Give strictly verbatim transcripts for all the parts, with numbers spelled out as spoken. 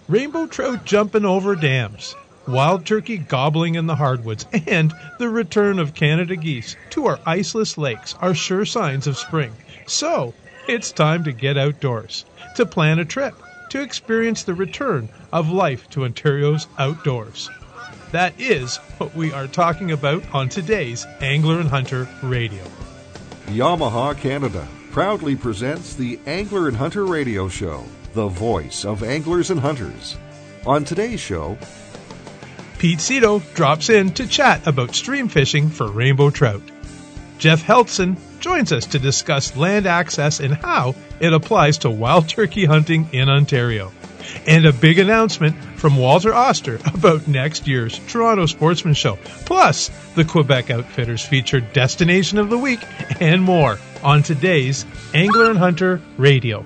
rainbow trout jumping over dams, wild turkey gobbling in the hardwoods, and the return of Canada geese to our iceless lakes are sure signs of spring. So, it's time to get outdoors, to plan a trip, to experience the return of life to Ontario's outdoors. That is what we are talking about on today's Angler and Hunter Radio. Yamaha Canada proudly presents the Angler and Hunter Radio Show, the voice of anglers and hunters. On today's show, Pete Cito drops in to chat about stream fishing for rainbow trout. Jeff Heltson joins us to discuss land access and how it applies to wild turkey hunting in Ontario. And a big announcement from Walter Oster about next year's Toronto Sportsman Show, plus the Quebec Outfitters featured Destination of the Week and more on today's Angler and Hunter Radio.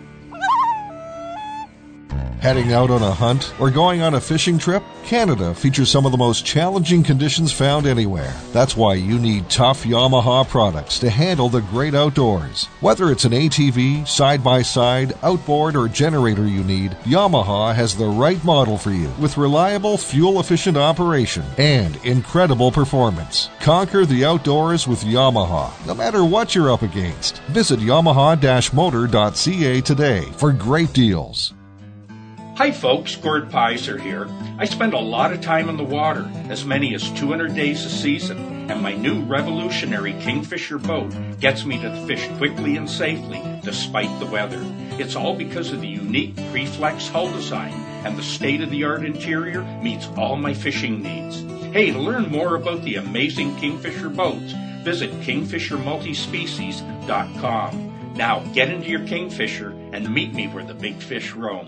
heading out on a hunt or going on a fishing trip? Canada features some of the most challenging conditions found anywhere. That's why you need tough Yamaha products to handle the great outdoors. Whether it's an A T V, side-by-side, outboard, or generator you need, Yamaha has the right model for you with reliable, fuel-efficient operation and incredible performance. Conquer the outdoors with Yamaha, no matter what you're up against. Visit yamaha dash motor dot c a today for great deals. Hi folks, Gord Pizer here. I spend a lot of time in the water, as many as two hundred days a season, and my new revolutionary Kingfisher boat gets me to fish quickly and safely despite the weather. It's all because of the unique Preflex hull design, and the state-of-the-art interior meets all my fishing needs. Hey, to learn more about the amazing Kingfisher boats, visit kingfisher multispecies dot com. Now get into your Kingfisher and meet me where the big fish roam.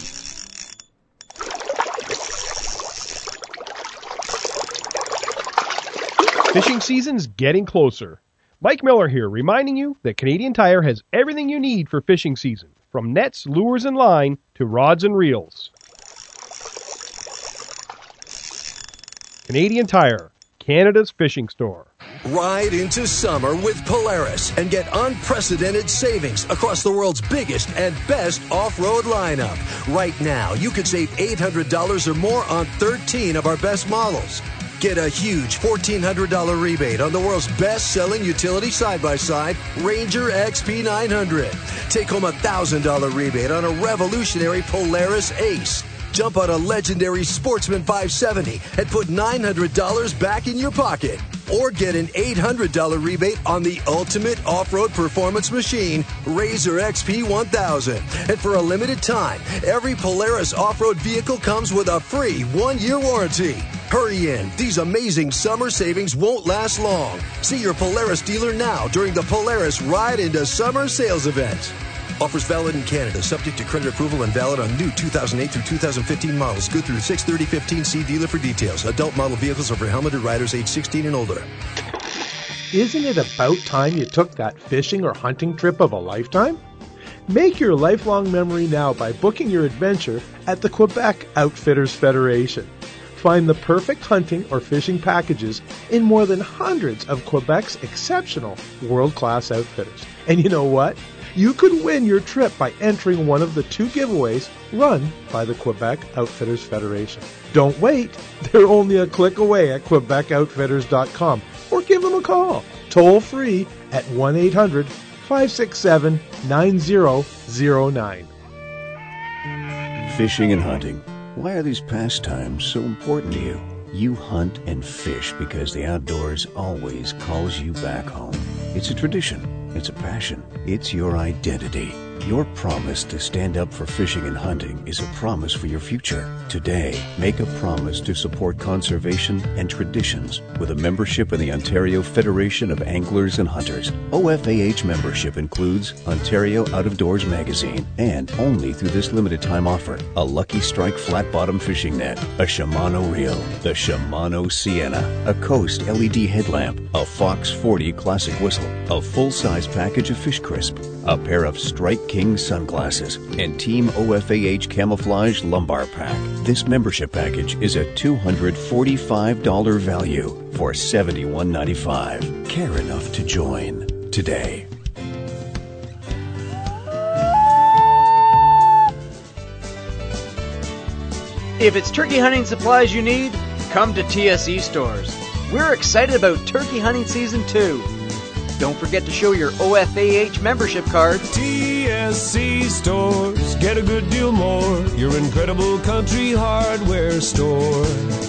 Fishing season's getting closer. Mike Miller here, reminding you that Canadian Tire has everything you need for fishing season, from nets, lures, and line to rods and reels. Canadian Tire, Canada's fishing store. Ride into summer with Polaris and get unprecedented savings across the world's biggest and best off-road lineup. Right now, you could save eight hundred dollars or more on thirteen of our best models. Get a huge fourteen hundred dollars rebate on the world's best-selling utility side-by-side, Ranger X P nine hundred. Take home a one thousand dollars rebate on a revolutionary Polaris Ace. Jump on a legendary Sportsman five seventy and put nine hundred dollars back in your pocket. Or get an eight hundred dollars rebate on the ultimate off-road performance machine, Razor X P one thousand. And for a limited time, every Polaris off-road vehicle comes with a free one-year warranty. Hurry in. These amazing summer savings won't last long. See your Polaris dealer now during the Polaris Ride into Summer sales event. Offers valid in Canada, subject to credit approval and valid on new two thousand eight through two thousand fifteen models. Good through six thirty fifteen. See dealer for details. Adult model vehicles are for helmeted riders age sixteen and older. Isn't it about time you took that fishing or hunting trip of a lifetime? Make your lifelong memory now by booking your adventure at the Quebec Outfitters Federation. Find the perfect hunting or fishing packages in more than hundreds of Quebec's exceptional world-class outfitters. And you know what? You could win your trip by entering one of the two giveaways run by the Quebec Outfitters Federation. Don't wait. They're only a click away at quebec outfitters dot com or give them a call toll free at one eight hundred five six seven nine zero zero nine. Fishing and hunting. Why are these pastimes so important to you? You hunt and fish because the outdoors always calls you back home. It's a tradition. It's a passion. It's your identity. Your promise to stand up for fishing and hunting is a promise for your future. Today, make a promise to support conservation and traditions with a membership in the Ontario Federation of Anglers and Hunters. O F A H membership includes Ontario Out of Doors magazine and, only through this limited time offer, a Lucky Strike flat bottom fishing net, a Shimano reel, the Shimano Sienna, a Coast L E D headlamp, a Fox forty classic whistle, a full-size package of Fish Crisp, a pair of Strike King sunglasses, and Team O F A H Camouflage Lumbar Pack. This membership package is a two hundred forty-five dollars value for seventy-one ninety-five. Care enough to join today. If it's turkey hunting supplies you need, come to T S E Stores. We're excited about turkey hunting season two. Don't forget to show your O F A H membership card. T S E Stores, get a good deal more. Your incredible country hardware store.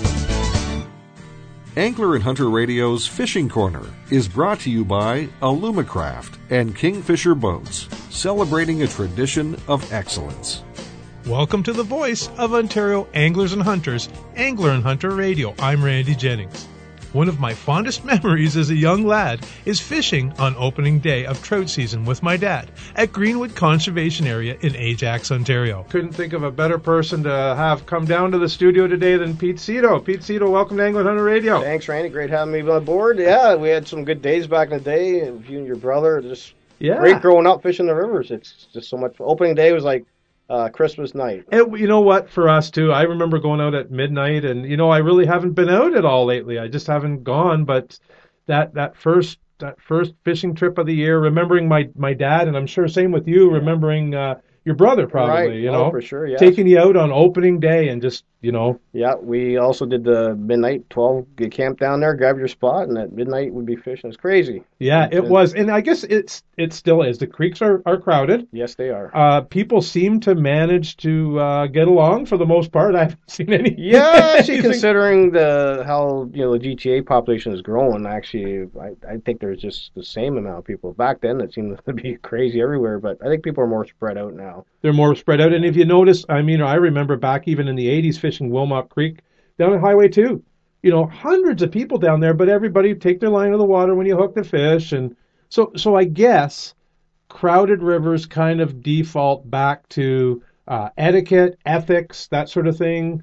Angler and Hunter Radio's Fishing Corner is brought to you by Alumacraft and Kingfisher Boats, celebrating a tradition of excellence. Welcome to the voice of Ontario Anglers and Hunters, Angler and Hunter Radio. I'm Randy Jennings. One of my fondest memories as a young lad is fishing on opening day of trout season with my dad at Greenwood Conservation Area in Ajax, Ontario. Couldn't think of a better person to have come down to the studio today than Pete Cito. Pete Cito, welcome to Angler and Hunter Radio. Thanks, Randy. Great having me on board. Yeah, we had some good days back in the day. You and your brother, just yeah. Great growing up fishing the rivers. It's just so much. Opening day was like Uh, Christmas night. It, you know what, for us too, I remember going out at midnight, and you know, I really haven't been out at all lately. I just haven't gone, but that that first that first fishing trip of the year, remembering my my dad, and I'm sure same with you, remembering uh, your brother probably, right. you oh, know, for sure, yeah. taking you out on opening day and just, you know. Yeah, we also did the midnight twelve, get camped down there, grab your spot, and at midnight we'd be fishing. It's crazy. Yeah, it was, and I guess it's it still is. The creeks are, are crowded. Yes, they are. Uh, people seem to manage to uh, get along for the most part. I haven't seen any. Yeah, actually, considering the how you know the G T A population is growing, actually, I, I think there's just the same amount of people. Back then, it seemed to be crazy everywhere, but I think people are more spread out now. They're more spread out, and if you notice, I mean, I remember back even in the eighties fishing Wilmot Creek down at Highway two. You know, hundreds of people down there, but everybody take their line of the water when you hook the fish, and so so I guess crowded rivers kind of default back to uh, etiquette, ethics, that sort of thing.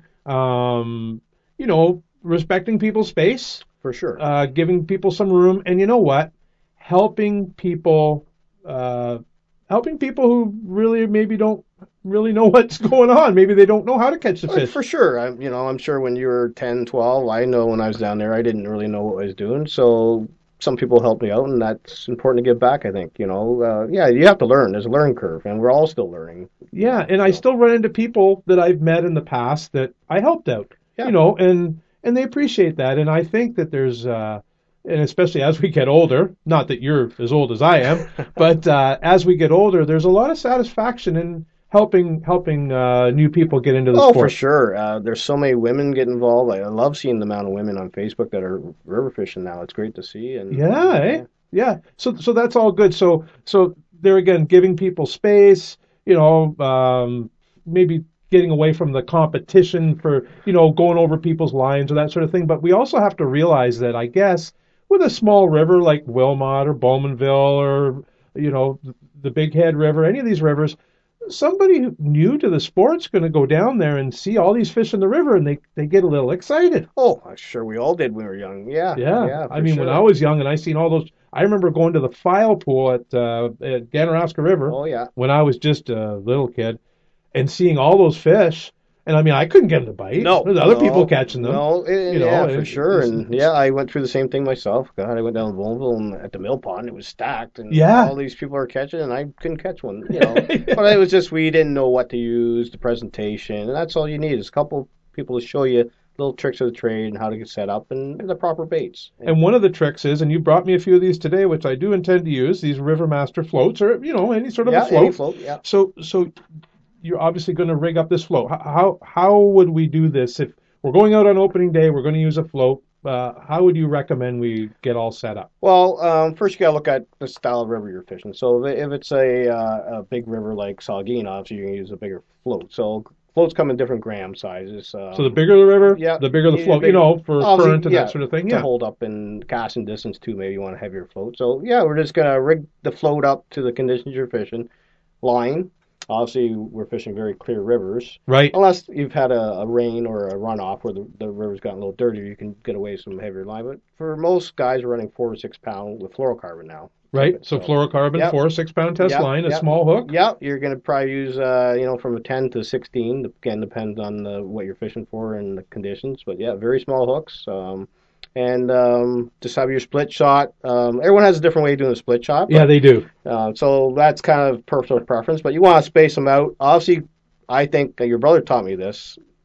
Um, you know, respecting people's space, for sure, uh, giving people some room, and you know what, helping people, uh, helping people who really maybe don't really know what's going on. Maybe they don't know how to catch the fish. For sure. I, you know, I'm sure when you were ten, twelve, I know when I was down there, I didn't really know what I was doing. So some people helped me out, and that's important to give back, I think. You know, uh, yeah, you have to learn. There's a learning curve, and we're all still learning. Yeah, and I still run into people that I've met in the past that I helped out, yeah. you know, and, and they appreciate that. And I think that there's, uh, and especially as we get older, not that you're as old as I am, but uh, as we get older, there's a lot of satisfaction in helping helping uh, new people get into the oh, sport. Oh, for sure. Uh, there's so many women get involved. I love seeing the amount of women on Facebook that are river fishing now. It's great to see. And yeah, uh, eh? yeah. So so that's all good. So so there again, giving people space. You know, um, maybe getting away from the competition for you know going over people's lines or that sort of thing. But we also have to realize that I guess with a small river like Wilmot or Bowmanville or you know the Big Head River, any of these rivers, somebody new to the sport's going to go down there and see all these fish in the river, and they, they get a little excited. Oh, I'm sure we all did when we were young. Yeah, yeah. yeah I mean, sure. when I was young and I seen all those, I remember going to the file pool at uh, at Ganaraska River. Oh yeah. When I was just a little kid, and seeing all those fish. And I mean, I couldn't get them to bite. No, there's other no, people catching them. No, it, you know, yeah, it, for sure. It's, and yeah, I went through the same thing myself. God, I went down to Bowmanville and at the mill pond, it was stacked, and yeah. all these people are catching, and I couldn't catch one. You know, yeah. But it was just we didn't know what to use, the presentation, and that's all you need is a couple people to show you little tricks of the trade and how to get set up and the proper baits. And one of the tricks is, and you brought me a few of these today, which I do intend to use, these Rivermaster floats, or you know, any sort of yeah, a float. Any float. Yeah. So, so. You're obviously going to rig up this float. How how would we do this if we're going out on opening day? We're going to use a float. Uh, how would you recommend we get all set up? Well, um, first you got to look at the style of river you're fishing. So if it's a, uh, a big river like Saugeen, obviously you're going to use a bigger float. So floats come in different gram sizes. Um, so the bigger the river, yeah, the bigger the float. Bigger, you know, for current and yeah, that sort of thing. To yeah. hold up in casting distance too. Maybe you want a heavier float. So yeah, we're just going to rig the float up to the conditions you're fishing. Line. Obviously, we're fishing very clear rivers. Right. Unless you've had a, a rain or a runoff where the, the river's gotten a little dirtier, you can get away with some heavier line. But for most guys, we're running four to six pound with fluorocarbon now. Right. So, so fluorocarbon, yep. four or six pound test yep. line, a yep. small hook. Yeah, you're going to probably use, uh, you know, from a ten to sixteen. Again, depends on the, what you're fishing for and the conditions. But yeah, very small hooks. Um, And um, just have your split shot. Um, everyone has a different way of doing a split shot. But, yeah, they do. Uh, so that's kind of personal preference. But you want to space them out. Obviously, I think uh, your brother taught me this.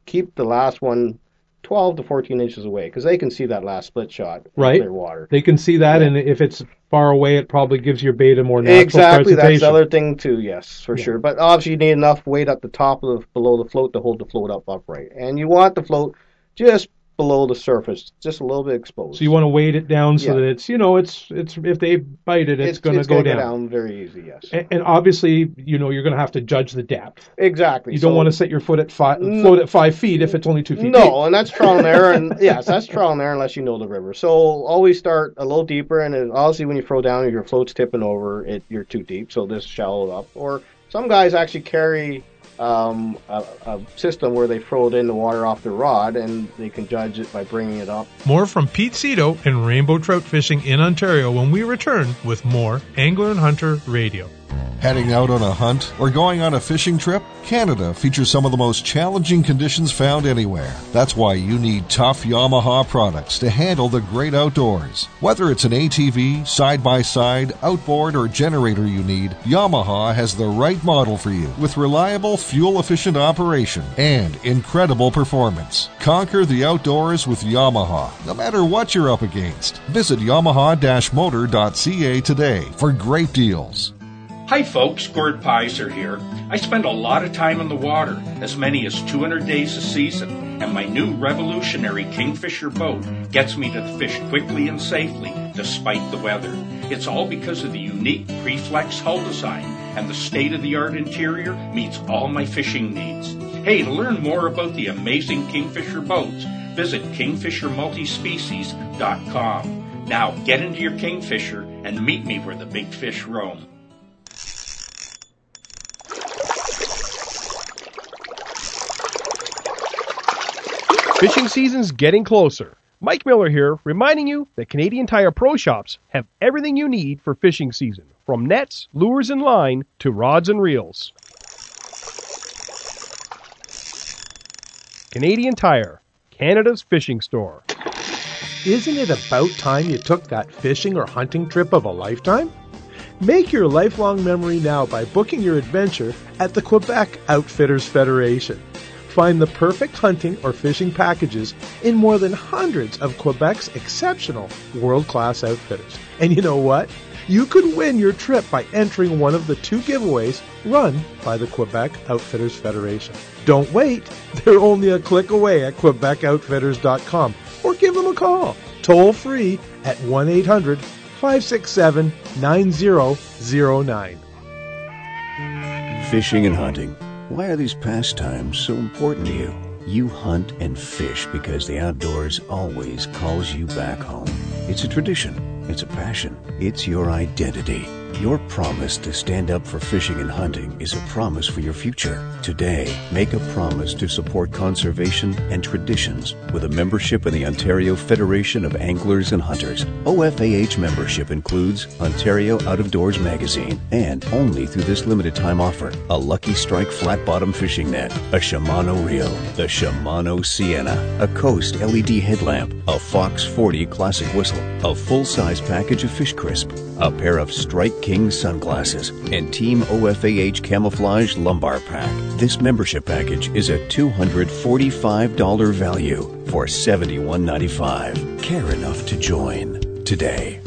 keep the last one twelve to fourteen inches away because they can see that last split shot in Right. clear water. They can see that, Yeah. and if it's far away, it probably gives your bait a more natural Exactly, that's presentation. the other thing too. Yes, for Yeah. sure. But obviously, you need enough weight at the top of the below the float to hold the float up upright, and you want the float just below the surface, just a little bit exposed. So you want to weight it down so Yeah. that it's, you know, it's it's if they bite it, it's, going to it's go gonna down. very easy. Yes, And, and obviously, you know, you're going to have to judge the depth. exactly. You don't So- want to set your foot at five, No. float at five feet if it's only two feet deep. No, and that's trial and error, and yes, that's trial and error unless you know the river. So always start a little deeper, and then obviously when you throw down, if your float's tipping over, it you're too deep, so just shallow it up. Or some guys actually carry um, a, a system where they throw it in the water off the rod, and they can judge it by bringing it up. More from Pete Cito and rainbow trout fishing in Ontario when we return with more Angler and Hunter Radio. Heading out on a hunt or going on a fishing trip? Canada features some of the most challenging conditions found anywhere. That's why you need tough Yamaha products to handle the great outdoors. Whether it's an A T V, side-by-side, outboard, or generator you need, Yamaha has the right model for you with reliable, fuel-efficient operation and incredible performance. Conquer the outdoors with Yamaha, no matter what you're up against. Visit yamaha dash motor dot c a today for great deals. Hi folks, Gord Pizer here. I spend a lot of time in the water, as many as two hundred days a season, and my new revolutionary Kingfisher boat gets me to fish quickly and safely despite the weather. It's all because of the unique Preflex hull design, and the state-of-the-art interior meets all my fishing needs. Hey, to learn more about the amazing Kingfisher boats, visit kingfisher multispecies dot com. Now get into your Kingfisher and meet me where the big fish roam. Fishing season's getting closer. Mike Miller here, reminding you that Canadian Tire Pro Shops have everything you need for fishing season, from nets, lures, and line to rods and reels. Canadian Tire, Canada's fishing store. Isn't it about time you took that fishing or hunting trip of a lifetime? Make your lifelong memory now by booking your adventure at the Quebec Outfitters Federation. Find the perfect hunting or fishing packages in more than hundreds of Quebec's exceptional world-class outfitters. And you know what? You could win your trip by entering one of the two giveaways run by the Quebec Outfitters Federation. Don't wait. They're only a click away at quebec outfitters dot com or give them a call toll free at one eight hundred five six seven nine zero zero nine. Fishing and hunting. Why are these pastimes so important to you? You hunt and fish because the outdoors always calls you back home. It's a tradition. It's a passion. It's your identity. Your promise to stand up for fishing and hunting is a promise for your future. Today, make a promise to support conservation and traditions with a membership in the Ontario Federation of Anglers and Hunters. O F A H membership includes Ontario Out of Doors magazine and, only through this limited time offer, a Lucky Strike flat bottom fishing net, a Shimano reel, the Shimano Sienna, a Coast L E D headlamp, a Fox forty classic whistle, a full-size package of Fish Crisp, a pair of Strike King sunglasses, and Team O F A H Camouflage Lumbar Pack. This membership package is a two hundred forty-five dollars value for seventy-one ninety-five. Care enough to join today.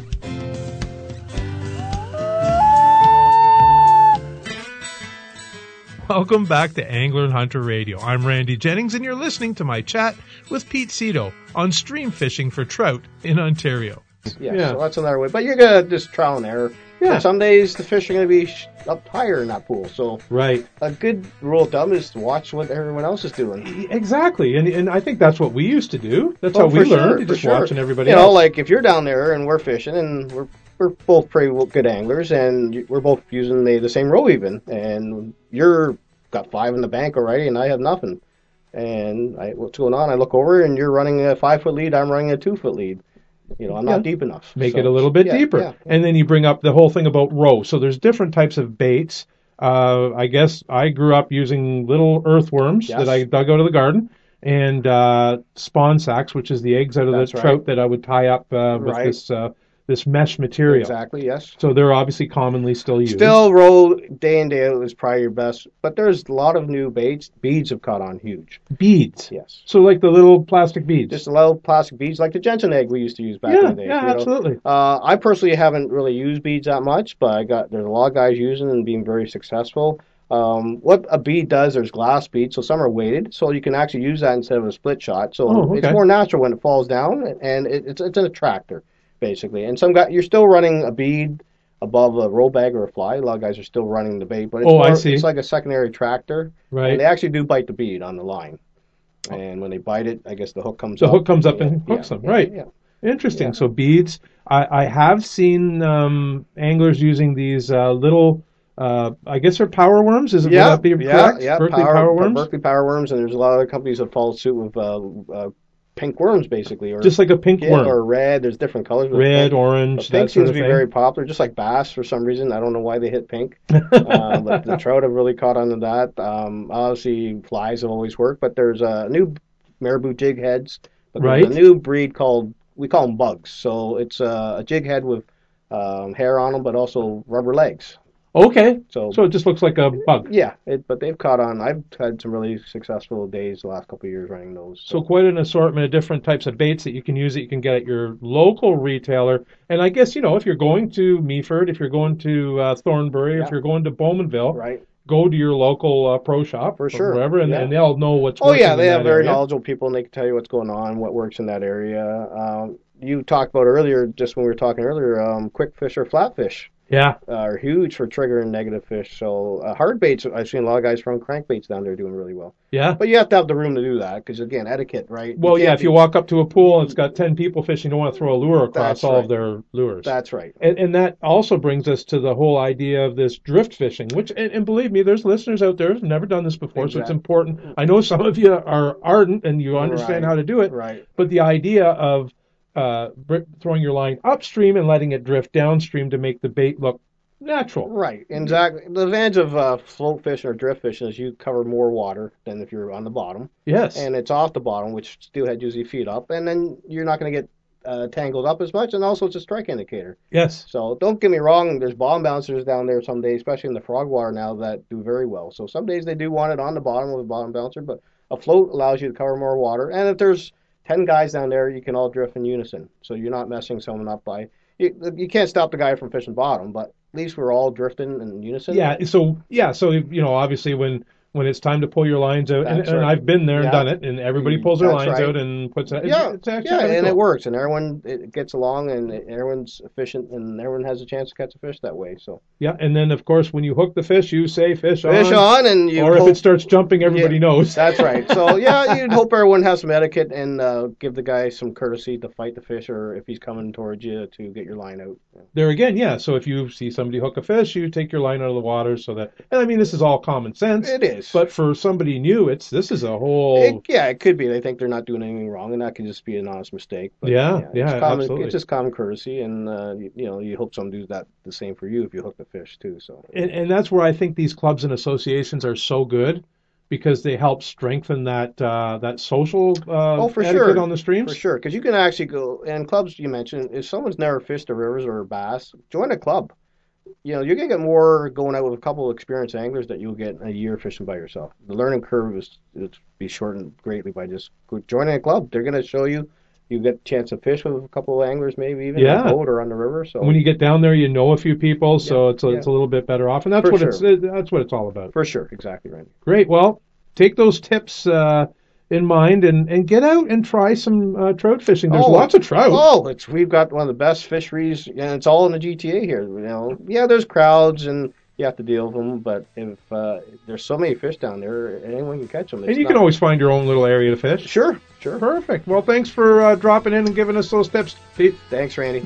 Welcome back to Angler and Hunter Radio. I'm Randy Jennings, and you're listening to my chat with Pete Cito on stream fishing for trout in Ontario. Yeah, Yeah. so that's another way. But you're going to just trial and error. Yeah. And some days the fish are going to be sh- up higher in that pool. So Right. a good rule of thumb is to watch what everyone else is doing. Exactly. And and I think that's what we used to do. That's Oh, how we for learned. sure, You for just sure. watching everybody You else. know, like if you're down there and we're fishing and we're we're both pretty good anglers and you- we're both using the, the same row even, and you're got five in the bank already and I have nothing. And I, what's going on? I look over and you're running a five foot lead. I'm running a two foot lead. You know, I'm Yeah. not deep enough. Make So, it a little bit yeah, deeper. yeah. And then you bring up the whole thing about roe. So there's different types of baits. Uh, I guess I grew up using little earthworms Yes. that I dug out of the garden, and uh, spawn sacks, which is the eggs out of That's the right. trout that I would tie up uh, with Right. this uh, this mesh material. Exactly, yes. So they're obviously commonly still used. Still roll day in, day out is probably your best. But there's a lot of new baits. Beads have caught on huge. Beads? Yes. So like the little plastic beads? Just little plastic beads, like the Jensen egg we used to use back yeah, in the day. Yeah, you know? absolutely. Uh, I personally haven't really used beads that much, but I got there's a lot of guys using and being very successful. Um, what a bead does, there's glass beads, so some are weighted, so you can actually use that instead of a split shot. So oh, okay. It's more natural when it falls down, and it, it's it's an attractor, basically. And some guy, you're still running a bead above a roll bag or a fly. A lot of guys are still running the bait, but it's, oh, more, I see. it's like a secondary tractor. Right. And they actually do bite the bead on the line. And when they bite it, I guess the hook comes the up. The hook comes up yeah, and hooks yeah, them, yeah, right. Yeah. Interesting. Yeah. So beads, I, I have seen um, anglers using these uh, little, uh, I guess they're power worms. Is it yeah, would that be yeah, correct? Yeah, Berkeley power, power worms. Berkeley power worms, and there's a lot of other companies that follow suit with uh, uh, pink worms, basically, or just like a pink yeah, worm, or red. There's different colors. Red, pink. orange. But pink that seems sort to of be thing. very popular, just like bass for some reason. I don't know why they hit pink. uh, but the trout have really caught on to that. Um, obviously, flies have always worked, but there's a new marabou jig heads. But right. There's a new breed called, we call them bugs. So it's uh, a jig head with um, hair on them, but also rubber legs. Okay. So, so it just looks like a bug. Yeah, it, but they've caught on. I've had some really successful days the last couple of years running those. So. so quite an assortment of different types of baits that you can use that you can get at your local retailer. And I guess, you know, if you're going to Meaford, if you're going to uh, Thornbury, yeah. if you're going to Bowmanville, right. go to your local uh, pro shop for sure, or wherever, and, yeah. and they'll know what's oh, working yeah, they in have that very area. knowledgeable people, and they can tell you what's going on, what works in that area. Um, you talked about earlier, just when we were talking earlier, um, quick fish or flatfish. Yeah, uh, are huge for triggering negative fish. So uh, hard baits, I've seen a lot of guys throwing crankbaits down there doing really well. Yeah, but you have to have the room to do that because again, etiquette, right? Well, you yeah, if be... you walk up to a pool and it's got ten people fishing, you don't want to throw a lure across That's all right. of their lures. That's right. And, and that also brings us to the whole idea of this drift fishing, which, and, and believe me, there's listeners out there who've never done this before, exactly. So it's important. I know some of you are ardent and you understand right. how to do it, right? But the idea of uh, throwing your line upstream and letting it drift downstream to make the bait look natural. Right, exactly. The advantage of uh, float fishing or drift fishing is you cover more water than if you're on the bottom. Yes. And it's off the bottom, which steelhead usually feed up, and then you're not going to get uh, tangled up as much, and also it's a strike indicator. Yes. So don't get me wrong, there's bottom bouncers down there some days, especially in the frog water now, that do very well. So some days they do want it on the bottom with a bottom bouncer, but a float allows you to cover more water. And if there's ten guys down there, you can all drift in unison. So you're not messing someone up by... You, you can't stop the guy from fishing bottom, but at least we're all drifting in unison. Yeah, so yeah, so you know, obviously when when it's time to pull your lines out, and, right. and I've been there yeah. and done it, and everybody pulls their That's lines right. out and puts it. Yeah, it's, it's yeah, and cool. it works, and everyone it gets along, and everyone's efficient, and everyone has a chance to catch a fish that way. So yeah, and then of course when you hook the fish, you say fish on, fish on, and you or hope, if it starts jumping, everybody yeah, knows. That's right. So yeah, you'd hope everyone has some etiquette and uh, give the guy some courtesy to fight the fish, or if he's coming towards you to get your line out. Yeah. There again, yeah. So if you see somebody hook a fish, you take your line out of the water so that. And I mean, this is all common sense. It is, but for somebody new, it's this is a whole. It, yeah, it could be. They think they're not doing anything wrong, and that could just be an honest mistake. But, yeah, yeah, yeah, it's common, absolutely. It's just common courtesy, and uh, you, you know, you hope someone does that the same for you if you hook the fish too. So, and, and that's where I think these clubs and associations are so good, because they help strengthen that uh, that social uh, oh, for etiquette sure. on the streams. For sure, because you can actually go, and clubs you mentioned, if someone's never fished the rivers or bass, join a club. You know, you're going to get more going out with a couple of experienced anglers that you'll get in a year fishing by yourself. The learning curve is, is be shortened greatly by just joining a club. They're going to show you. You get a chance to fish with a couple of anglers, maybe even yeah. on a boat or on the river. So when you get down there, you know a few people, so yeah, it's a, yeah. it's a little bit better off, and that's For what sure. it's that's what it's all about. For sure, exactly right. Great. Well, take those tips uh, in mind and, and get out and try some uh, trout fishing. There's oh, lots of trout. Oh, it's we've got one of the best fisheries, and it's all in the G T A here. You know, yeah, there's crowds and you have to deal with them, but if uh, there's so many fish down there, anyone can catch them. It's and you not... can always find your own little area to fish. Sure, sure. Perfect. Well, thanks for uh, dropping in and giving us those tips, Pete. Thanks, Randy.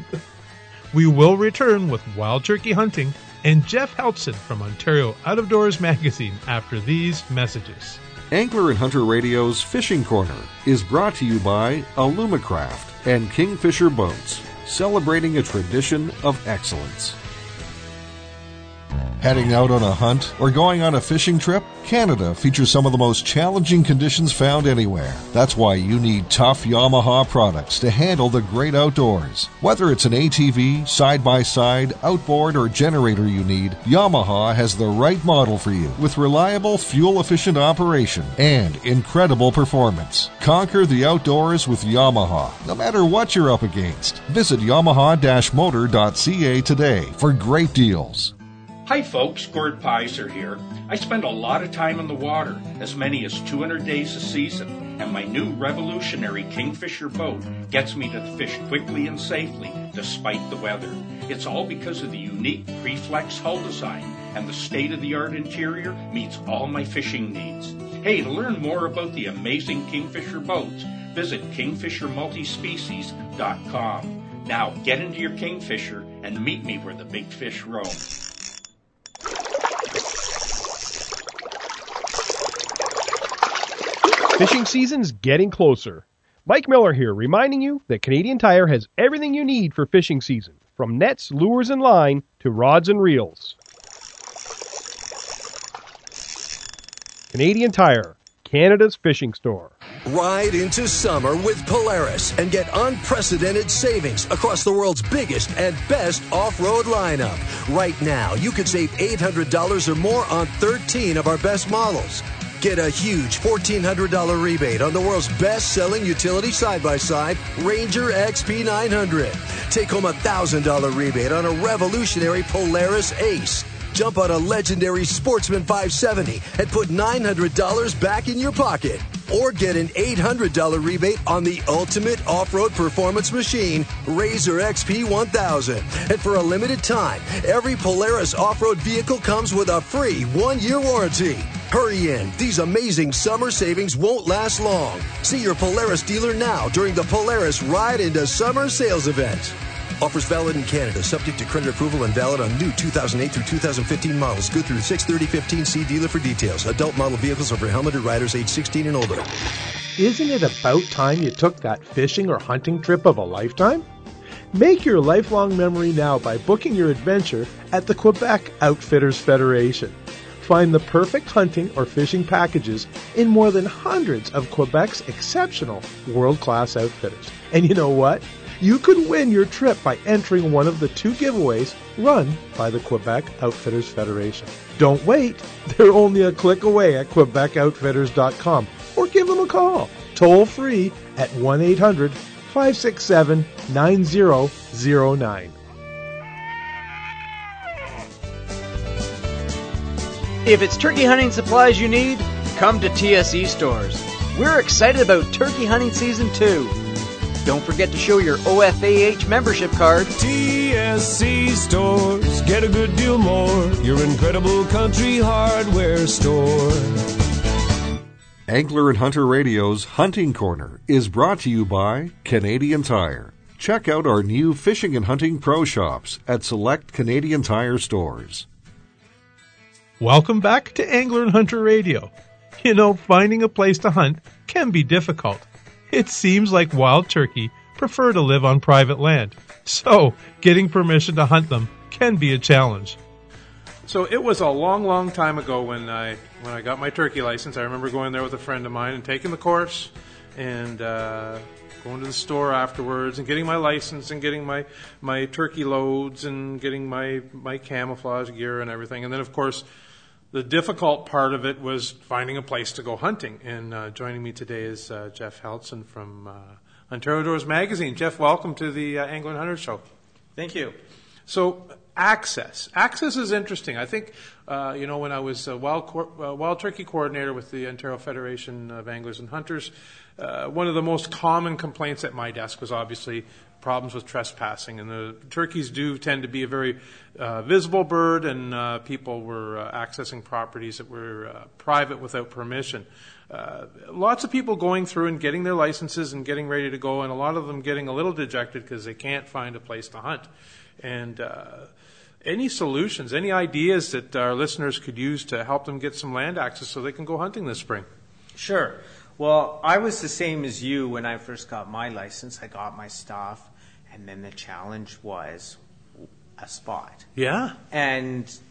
We will return with wild turkey hunting and Jeff Heltson from Ontario Out of Doors Magazine after these messages. Angler and Hunter Radio's Fishing Corner is brought to you by Alumacraft and Kingfisher Boats, celebrating a tradition of excellence. Heading out on a hunt or going on a fishing trip? Canada features some of the most challenging conditions found anywhere. That's why you need tough Yamaha products to handle the great outdoors. Whether it's an A T V, side-by-side, outboard, or generator you need, Yamaha has the right model for you with reliable, fuel-efficient operation and incredible performance. Conquer the outdoors with Yamaha, no matter what you're up against. Visit yamaha dash motor dot c a today for great deals. Hi folks, Gord Pizer here. I spend a lot of time in the water, as many as two hundred days a season, and my new revolutionary Kingfisher boat gets me to fish quickly and safely despite the weather. It's all because of the unique Preflex hull design, and the state-of-the-art interior meets all my fishing needs. Hey, to learn more about the amazing Kingfisher boats, visit kingfisher multispecies dot com. Now get into your Kingfisher and meet me where the big fish roam. Fishing season's getting closer. Mike Miller here, reminding you that Canadian Tire has everything you need for fishing season, from nets, lures, and line to rods and reels. Canadian Tire, Canada's fishing store. Ride into summer with Polaris and get unprecedented savings across the world's biggest and best off-road lineup. Right now, you could save eight hundred dollars or more on thirteen of our best models. Get a huge fourteen hundred dollars rebate on the world's best-selling utility side-by-side, Ranger X P nine hundred. Take home a one thousand dollars rebate on a revolutionary Polaris Ace. Jump on a legendary Sportsman five seventy and put nine hundred dollars back in your pocket. Or get an eight hundred dollars rebate on the ultimate off-road performance machine, Razor X P one thousand. And for a limited time, every Polaris off-road vehicle comes with a free one-year warranty. Hurry in. These amazing summer savings won't last long. See your Polaris dealer now during the Polaris Ride into Summer sales event. Offers valid in Canada, subject to credit approval and valid on new two thousand eight through two thousand fifteen models. Good through six thirty fifteen. See dealer for details. Adult model vehicles are for helmeted riders age sixteen and older. Isn't it about time you took that fishing or hunting trip of a lifetime? Make your lifelong memory now by booking your adventure at the Quebec Outfitters Federation. Find the perfect hunting or fishing packages in more than hundreds of Quebec's exceptional world-class outfitters. And you know what? You could win your trip by entering one of the two giveaways run by the Quebec Outfitters Federation. Don't wait. They're only a click away at quebec outfitters dot com or give them a call toll free at one eight hundred five six seven nine zero zero nine. If it's turkey hunting supplies you need, come to T S E Stores. We're excited about turkey hunting season two. Don't forget to show your O F A H membership card. T S E Stores, get a good deal more. Your incredible country hardware store. Angler and Hunter Radio's Hunting Corner is brought to you by Canadian Tire. Check out our new fishing and hunting pro shops at select Canadian Tire stores. Welcome back to Angler and Hunter Radio. You know, finding a place to hunt can be difficult. It seems like wild turkey prefer to live on private land, so getting permission to hunt them can be a challenge. So it was a long, long time ago when I when I got my turkey license. I remember going there with a friend of mine and taking the course and uh, going to the store afterwards and getting my license and getting my, my turkey loads and getting my, my camouflage gear and everything. And then, of course, the difficult part of it was finding a place to go hunting. And uh, joining me today is uh, Jeff Heltson from uh, Ontario Outdoors Magazine. Jeff, welcome to the uh, Angler and Hunter Show. Thank you. So access. Access is interesting. I think, uh, you know, when I was a wild, cor- uh, wild turkey coordinator with the Ontario Federation of Anglers and Hunters, uh, one of the most common complaints at my desk was obviously problems with trespassing. And the turkeys do tend to be a very uh, visible bird, and uh, people were uh, accessing properties that were uh, private without permission. Uh, lots of people going through and getting their licenses and getting ready to go, and a lot of them getting a little dejected because they can't find a place to hunt. And uh, any solutions, any ideas that our listeners could use to help them get some land access so they can go hunting this spring? Sure. Well, I was the same as you when I first got my license. I got my stuff, and then the challenge was a spot. Yeah. And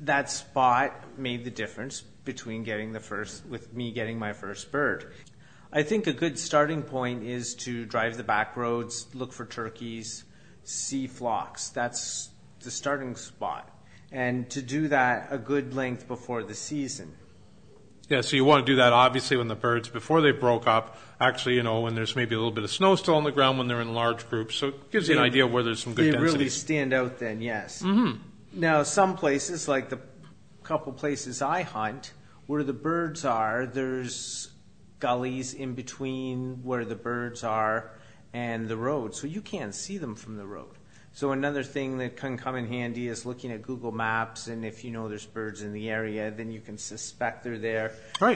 that spot made the difference between getting the first, with me getting my first bird. I think a good starting point is to drive the back roads, look for turkeys, see flocks. That's the starting spot. And to do that a good length before the season. Yeah, so you want to do that obviously when the birds, before they broke up, actually, you know, when there's maybe a little bit of snow still on the ground, when they're in large groups. So it gives you they, an idea where there's some good they density. They really stand out then, yes. Mm-hmm. Now, some places, like the couple places I hunt, where the birds are, there's gullies in between where the birds are and the road, so you can't see them from the road. So another thing that can come in handy is looking at Google Maps, and if you know there's birds in the area, then you can suspect they're there. Right.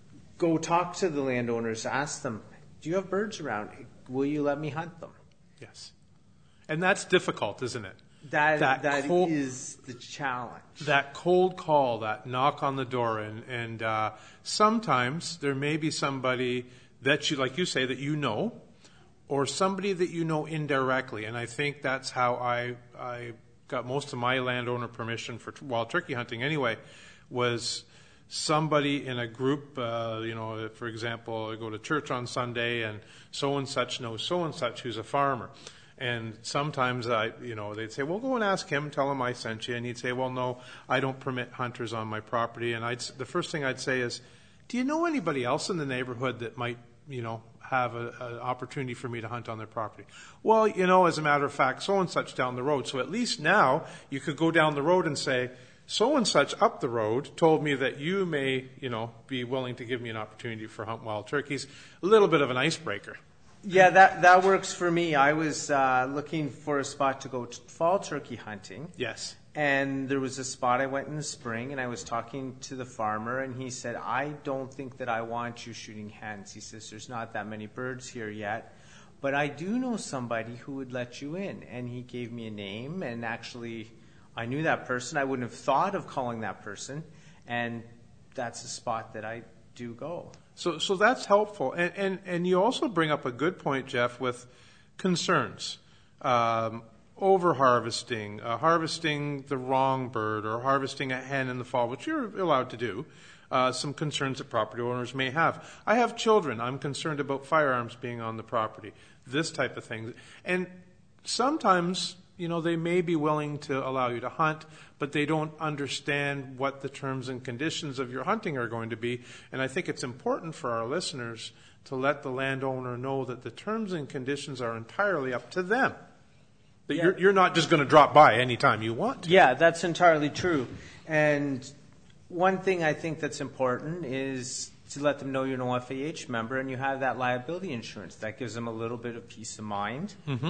Go talk to the landowners, ask them, do you have birds around? Will you let me hunt them? Yes. And that's difficult, isn't it? That, that, that cold, is the challenge. That cold call, that knock on the door, and, and uh, sometimes there may be somebody that you, like you say, that you know, or somebody that you know indirectly. And I think that's how I I got most of my landowner permission for wild turkey hunting anyway, was somebody in a group, uh, you know, for example, I go to church on Sunday and so-and-such knows so-and-such who's a farmer. And sometimes, I, you know, they'd say, well, go and ask him, tell him I sent you. And he'd say, well, no, I don't permit hunters on my property. And I'd, the first thing I'd say is, do you know anybody else in the neighborhood that might, you know, have an opportunity for me to hunt on their property? Well, you know, as a matter of fact, so-and-such down the road. So at least now you could go down the road and say, so-and-such up the road told me that you may, you know, be willing to give me an opportunity for hunt wild turkeys. A little bit of an icebreaker. Yeah, that that works for me. I was uh, looking for a spot to go t- fall turkey hunting. Yes. And there was a spot I went in the spring, and I was talking to the farmer, and he said, I don't think that I want you shooting hens. He says, there's not that many birds here yet, but I do know somebody who would let you in. And he gave me a name, and actually I knew that person. I wouldn't have thought of calling that person, and that's a spot that I do go. So so that's helpful. And, and, and you also bring up a good point, Jeff, with concerns. Um, over-harvesting, uh, harvesting the wrong bird, or harvesting a hen in the fall, which you're allowed to do, uh, some concerns that property owners may have. I have children. I'm concerned about firearms being on the property, this type of thing. And sometimes, you know, they may be willing to allow you to hunt, but they don't understand what the terms and conditions of your hunting are going to be. And I think it's important for our listeners to let the landowner know that the terms and conditions are entirely up to them. That Yeah. you're, you're not just going to drop by anytime you want to. Yeah, that's entirely true. And one thing I think that's important is to let them know you're an O F A H member and you have that liability insurance. That gives them a little bit of peace of mind. Mm-hmm.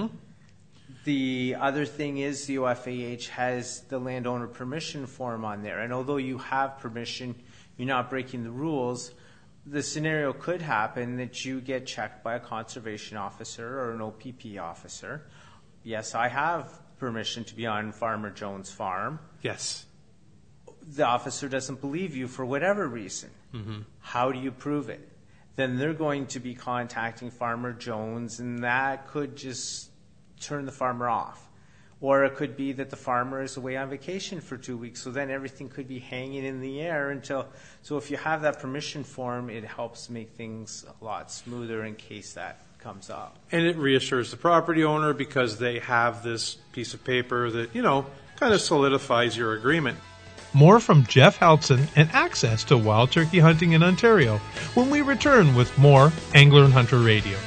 The other thing is the O F A H has the landowner permission form on there. And although you have permission, you're not breaking the rules. The scenario could happen that you get checked by a conservation officer or an O P P officer. Yes, I have permission to be on Farmer Jones' farm. Yes. The officer doesn't believe you for whatever reason. Mm-hmm. How do you prove it? Then they're going to be contacting Farmer Jones, and that could just turn the farmer off. Or it could be that the farmer is away on vacation for two weeks, so then everything could be hanging in the air until... So if you have that permission form, it helps make things a lot smoother in case that comes up. And it reassures the property owner because they have this piece of paper that, you know, kind of solidifies your agreement. More from Jeff Heltson and access to wild turkey hunting in Ontario when we return with more Angler and Hunter Radio.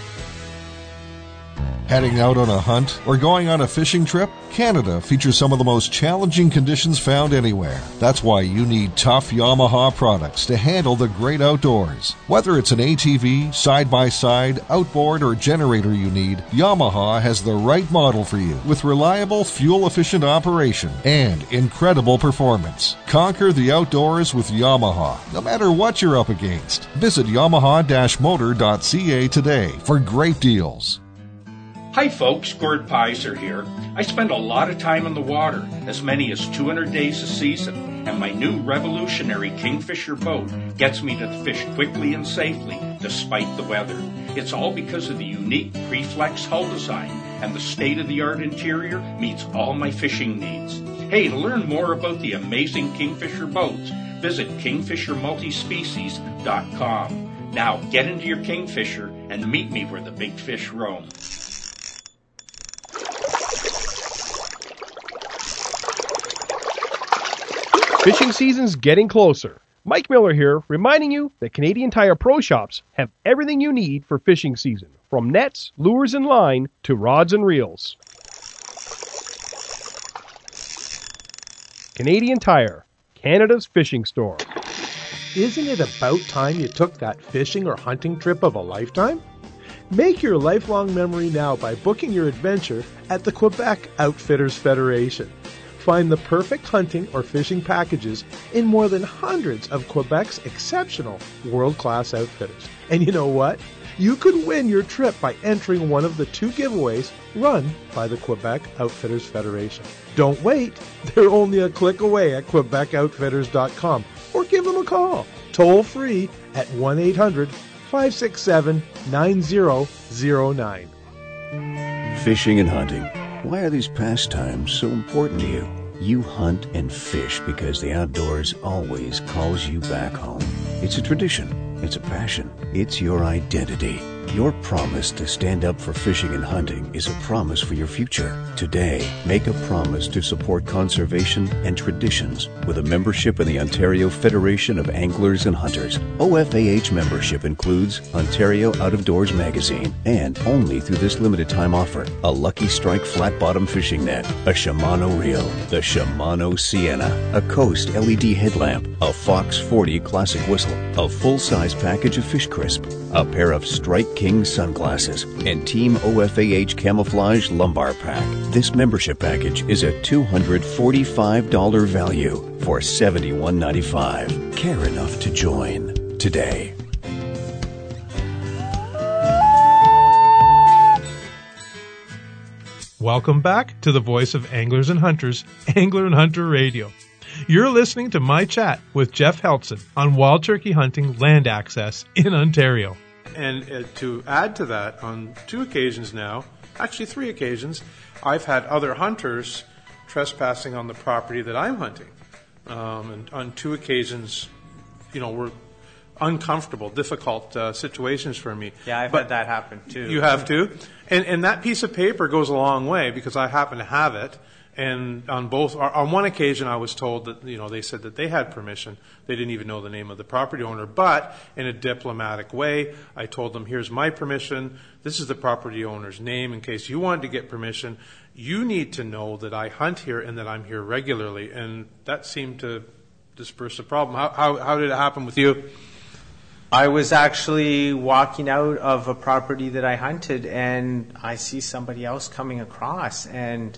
Heading out on a hunt or going on a fishing trip? Canada features some of the most challenging conditions found anywhere. That's why you need tough Yamaha products to handle the great outdoors. Whether it's an A T V, side-by-side, outboard, or generator you need, Yamaha has the right model for you with reliable, fuel-efficient operation and incredible performance. Conquer the outdoors with Yamaha, no matter what you're up against. Visit yamaha dash motor dot c a today for great deals. Hi folks, Gord Pizer here. I spend a lot of time in the water, as many as two hundred days a season, and my new revolutionary Kingfisher boat gets me to fish quickly and safely despite the weather. It's all because of the unique Preflex hull design, and the state-of-the-art interior meets all my fishing needs. Hey, to learn more about the amazing Kingfisher boats, visit kingfisher multispecies dot com. Now get into your Kingfisher and meet me where the big fish roam. Fishing season's getting closer. Mike Miller here, reminding you that Canadian Tire Pro Shops have everything you need for fishing season, from nets, lures, and line to rods and reels. Canadian Tire, Canada's fishing store. Isn't it about time you took that fishing or hunting trip of a lifetime? Make your lifelong memory now by booking your adventure at the Quebec Outfitters Federation. Find the perfect hunting or fishing packages in more than hundreds of Quebec's exceptional world-class outfitters. And you know what? You could win your trip by entering one of the two giveaways run by the Quebec Outfitters Federation. Don't wait. They're only a click away at quebec outfitters dot com or give them a call toll free at one eight hundred, five six seven, nine zero zero nine. Fishing and hunting. Why are these pastimes so important to you? You hunt and fish because the outdoors always calls you back home. It's a tradition. It's a passion. It's your identity. Your promise to stand up for fishing and hunting is a promise for your future. Today, make a promise to support conservation and traditions with a membership in the Ontario Federation of Anglers and Hunters. O F A H membership includes Ontario Out of Doors magazine and, only through this limited time offer, a Lucky Strike flat bottom fishing net, a Shimano reel, the Shimano Sienna, a Coast L E D headlamp, a Fox forty classic whistle, a full-size package of Fish Crisp, a pair of Strike King sunglasses, and Team O F A H Camouflage Lumbar Pack. This membership package is a two hundred forty-five dollars value for seventy-one ninety-five. Care enough to join today. Welcome back to the voice of Anglers and Hunters, Angler and Hunter Radio. You're listening to my chat with Jeff Heltson on wild turkey hunting land access in Ontario. And uh, to add to that, on two occasions now, actually three occasions, I've had other hunters trespassing on the property that I'm hunting. Um, and on two occasions, you know, were uncomfortable, difficult uh, situations for me. Yeah, I've but had that happen too. You have too? And, and that piece of paper goes a long way because I happen to have it. And on both, on one occasion, I was told that, you know, they said that they had permission. They didn't even know the name of the property owner. But in a diplomatic way, I told them, here's my permission. This is the property owner's name. In case you wanted to get permission, you need to know that I hunt here and that I'm here regularly. And that seemed to disperse the problem. How, how, how did it happen with you? I was actually walking out of a property that I hunted, and I see somebody else coming across, and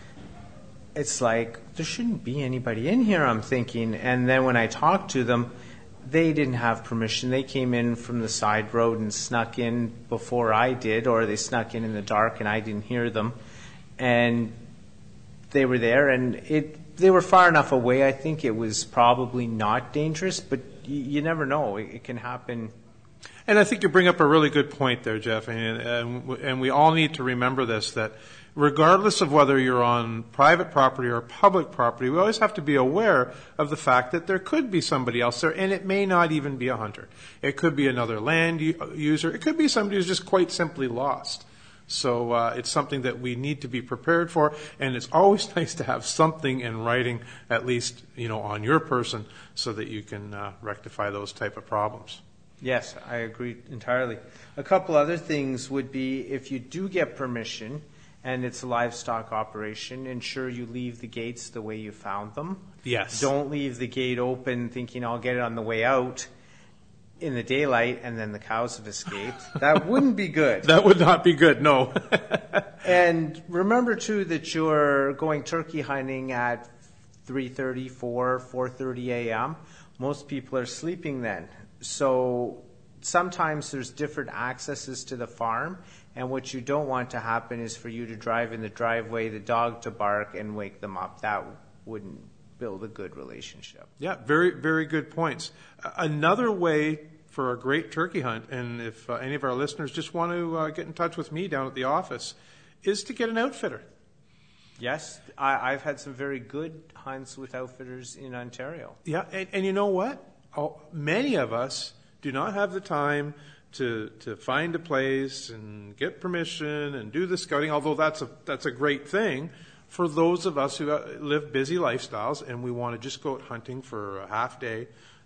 it's like, there shouldn't be anybody in here, I'm thinking. And then when I talked to them, they didn't have permission. They came in from the side road and snuck in before I did, or they snuck in in the dark and I didn't hear them. And they were there, and it they were far enough away. I think it was probably not dangerous, but you, you never know. It, it can happen. And I think you bring up a really good point there, Jeff. And, and, and we all need to remember this, that regardless of whether you're on private property or public property, we always have to be aware of the fact that there could be somebody else there, and it may not even be a hunter. It could be another land user. It could be somebody who's just quite simply lost. So uh, it's something that we need to be prepared for, and it's always nice to have something in writing, at least, you know, on your person, so that you can uh, rectify those type of problems. Yes, I agree entirely. A couple other things would be, if you do get permission and it's a livestock operation, ensure you leave the gates the way you found them. Yes. Don't leave the gate open thinking I'll get it on the way out in the daylight and then the cows have escaped. That wouldn't be good. That would not be good, no. And remember, too, that you're going turkey hunting at three thirty, four, four thirty a.m. Most people are sleeping then. So sometimes there's different accesses to the farm, and what you don't want to happen is for you to drive in the driveway, the dog to bark, and wake them up. That wouldn't build a good relationship. Yeah, very, very good points. Uh, another way for a great turkey hunt, and if uh, any of our listeners just want to uh, get in touch with me down at the office, is to get an outfitter. Yes, I, I've had some very good hunts with outfitters in Ontario. Yeah, and, and you know what? Oh, many of us do not have the time to to find a place and get permission and do the scouting, although that's a that's a great thing for those of us who live busy lifestyles and we want to just go out hunting for a half day.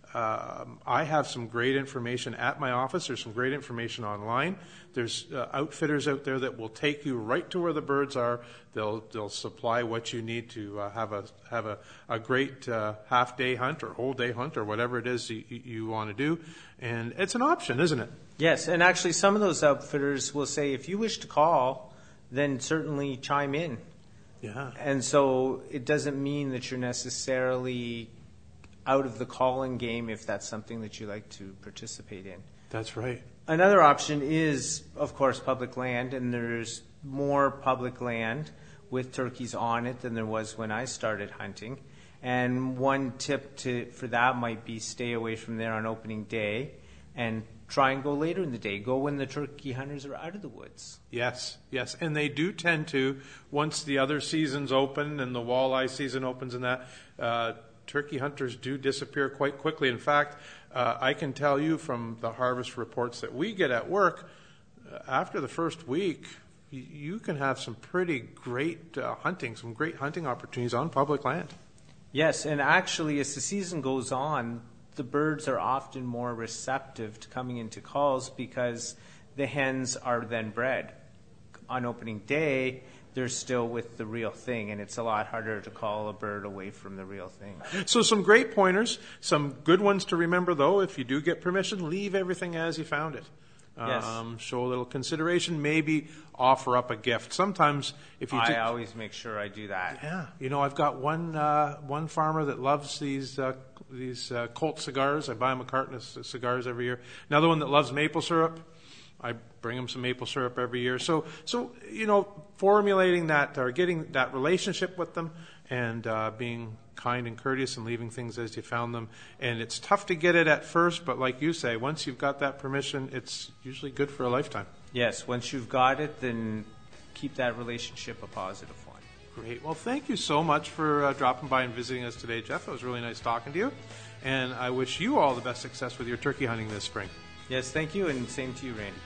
Um, I have some great information at my office. There's some great information online. There's uh, outfitters out there that will take you right to where the birds are. They'll they'll supply what you need to uh, have a have a, a great uh, half day hunt or whole day hunt or whatever it is you, you want to do. And it's an option, isn't it? Yes, and actually some of those outfitters will say, if you wish to call, then certainly chime in. Yeah. And so it doesn't mean that you're necessarily out of the calling game if that's something that you like to participate in. That's right. Another option is, of course, public land, and there's more public land with turkeys on it than there was when I started hunting. And one tip to for that might be stay away from there on opening day and try and go later in the day. Go when the turkey hunters are out of the woods. Yes, yes. And they do tend to, once the other seasons open and the walleye season opens and that, uh, turkey hunters do disappear quite quickly. In fact, uh, I can tell you from the harvest reports that we get at work, uh, after the first week, y- you can have some pretty great uh, hunting, some great hunting opportunities on public land. Yes, and actually as the season goes on, the birds are often more receptive to coming into calls because the hens are then bred. On opening day, they're still with the real thing, and it's a lot harder to call a bird away from the real thing. So some great pointers, some good ones to remember, though. If you do get permission, leave everything as you found it. Yes. Um, show a little consideration, maybe offer up a gift. Sometimes if you... I t- always make sure I do that. Yeah. You know, I've got one uh, one farmer that loves these uh, these uh, Colt cigars. I buy him a carton of c- cigars every year. Another one that loves maple syrup. I bring him some maple syrup every year. So, so you know, formulating that or getting that relationship with them and uh, being kind and courteous and leaving things as you found them. And it's tough to get it at first, but like you say, once you've got that permission, it's usually good for a lifetime. Yes, once you've got it, then keep that relationship a positive one. Great. Well, thank you so much for uh, dropping by and visiting us today, Jeff. It was really nice talking to you. And I wish you all the best success with your turkey hunting this spring. Yes, thank you, and same to you, Randy.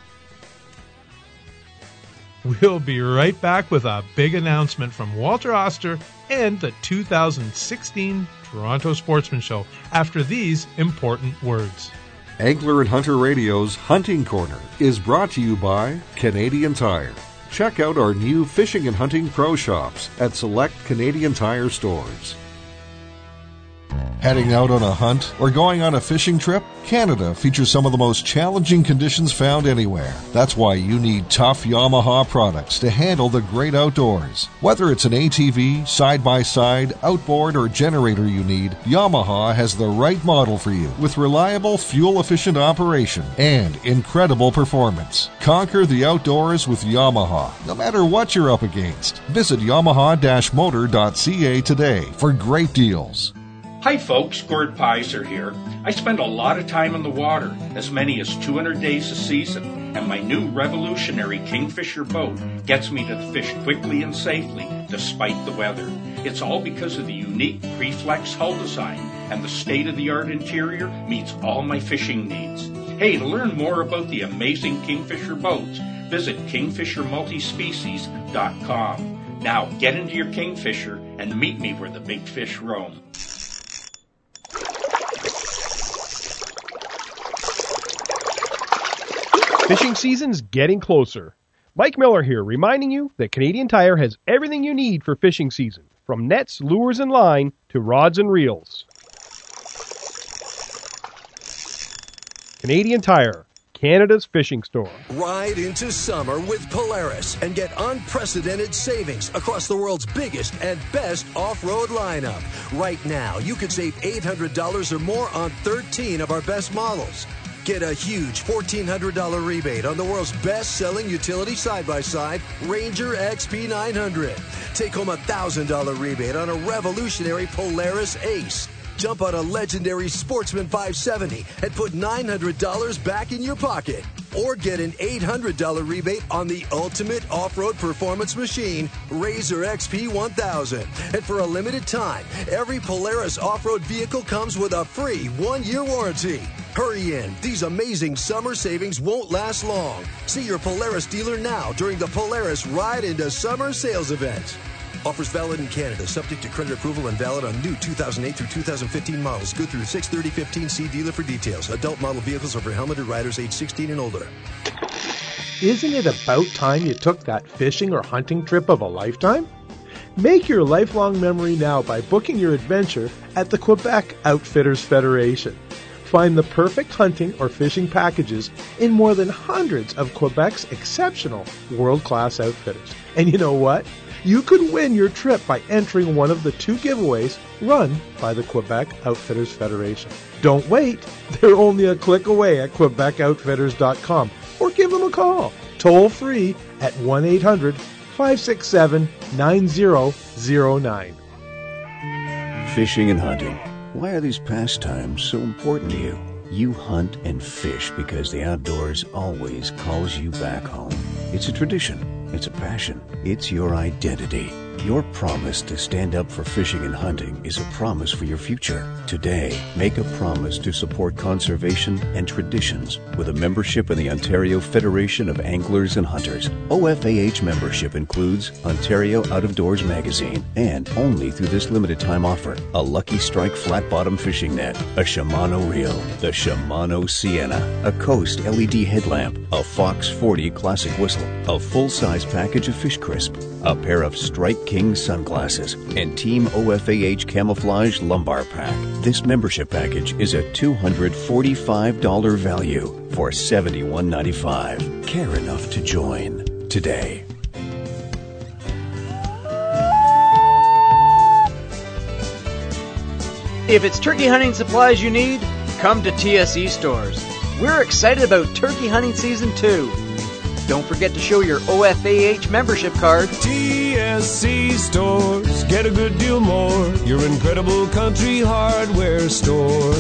We'll be right back with a big announcement from Walter Oster and the two thousand sixteen Toronto Sportsman Show after these important words. Angler and Hunter Radio's Hunting Corner is brought to you by Canadian Tire. Check out our new fishing and hunting pro shops at select Canadian Tire stores. Heading out on a hunt or going on a fishing trip? Canada features some of the most challenging conditions found anywhere. That's why you need tough Yamaha products to handle the great outdoors. Whether it's an A T V, side-by-side, outboard, or generator you need, Yamaha has the right model for you with reliable, fuel-efficient operation and incredible performance. Conquer the outdoors with Yamaha, no matter what you're up against. Visit yamaha dash motor dot c a today for great deals. Hi folks, Gord Pizer here. I spend a lot of time in the water, as many as two hundred days a season, and my new revolutionary Kingfisher boat gets me to the fish quickly and safely, despite the weather. It's all because of the unique Preflex hull design, and the state-of-the-art interior meets all my fishing needs. Hey, to learn more about the amazing Kingfisher boats, visit kingfisher multispecies dot com. Now get into your Kingfisher and meet me where the big fish roam. Fishing season's getting closer. Mike Miller here, reminding you that Canadian Tire has everything you need for fishing season, from nets, lures, and line to rods and reels. Canadian Tire, Canada's fishing store. Ride into summer with Polaris and get unprecedented savings across the world's biggest and best off-road lineup. Right now, you could save eight hundred dollars or more on thirteen of our best models. Get a huge fourteen hundred dollars rebate on the world's best-selling utility side-by-side, Ranger X P nine hundred. Take home a one thousand dollars rebate on a revolutionary Polaris Ace. Jump on a legendary Sportsman five seventy and put nine hundred dollars back in your pocket. Or get an eight hundred dollars rebate on the ultimate off-road performance machine, Razor X P one thousand. And for a limited time, every Polaris off-road vehicle comes with a free one-year warranty. Hurry in. These amazing summer savings won't last long. See your Polaris dealer now during the Polaris Ride into Summer sales event. Offers valid in Canada, subject to credit approval and valid on new two thousand eight through two thousand fifteen models. Good through six thirty fifteen. See dealer for details. Adult model vehicles are for helmeted riders age sixteen and older. Isn't it about time you took that fishing or hunting trip of a lifetime? Make your lifelong memory now by booking your adventure at the Quebec Outfitters Federation. Find the perfect hunting or fishing packages in more than hundreds of Quebec's exceptional world-class outfitters. And you know what? You could win your trip by entering one of the two giveaways run by the Quebec Outfitters Federation. Don't wait. They're only a click away at quebec outfitters dot com or give them a call toll free at one eight hundred five six seven nine zero zero nine. Fishing and hunting. Why are these pastimes so important to you? You hunt and fish because the outdoors always calls you back home. It's a tradition. It's a passion. It's your identity. Your promise to stand up for fishing and hunting is a promise for your future. Today, make a promise to support conservation and traditions with a membership in the Ontario Federation of Anglers and Hunters. O F A H membership includes Ontario Out of Doors magazine and, only through this limited time offer, a Lucky Strike flat bottom fishing net, a Shimano reel, the Shimano Sienna, a Coast L E D headlamp, a Fox forty classic whistle, a full-size package of Fish Crisp, a pair of Strike King sunglasses, and Team O F A H Camouflage Lumbar Pack. This membership package is a two hundred forty-five dollars value for seventy-one ninety-five. Care enough to join today. If it's turkey hunting supplies you need, come to T S E Stores. We're excited about turkey hunting season two. Don't forget to show your O F A H membership card. T S E Stores, get a good deal more. Your incredible country hardware store.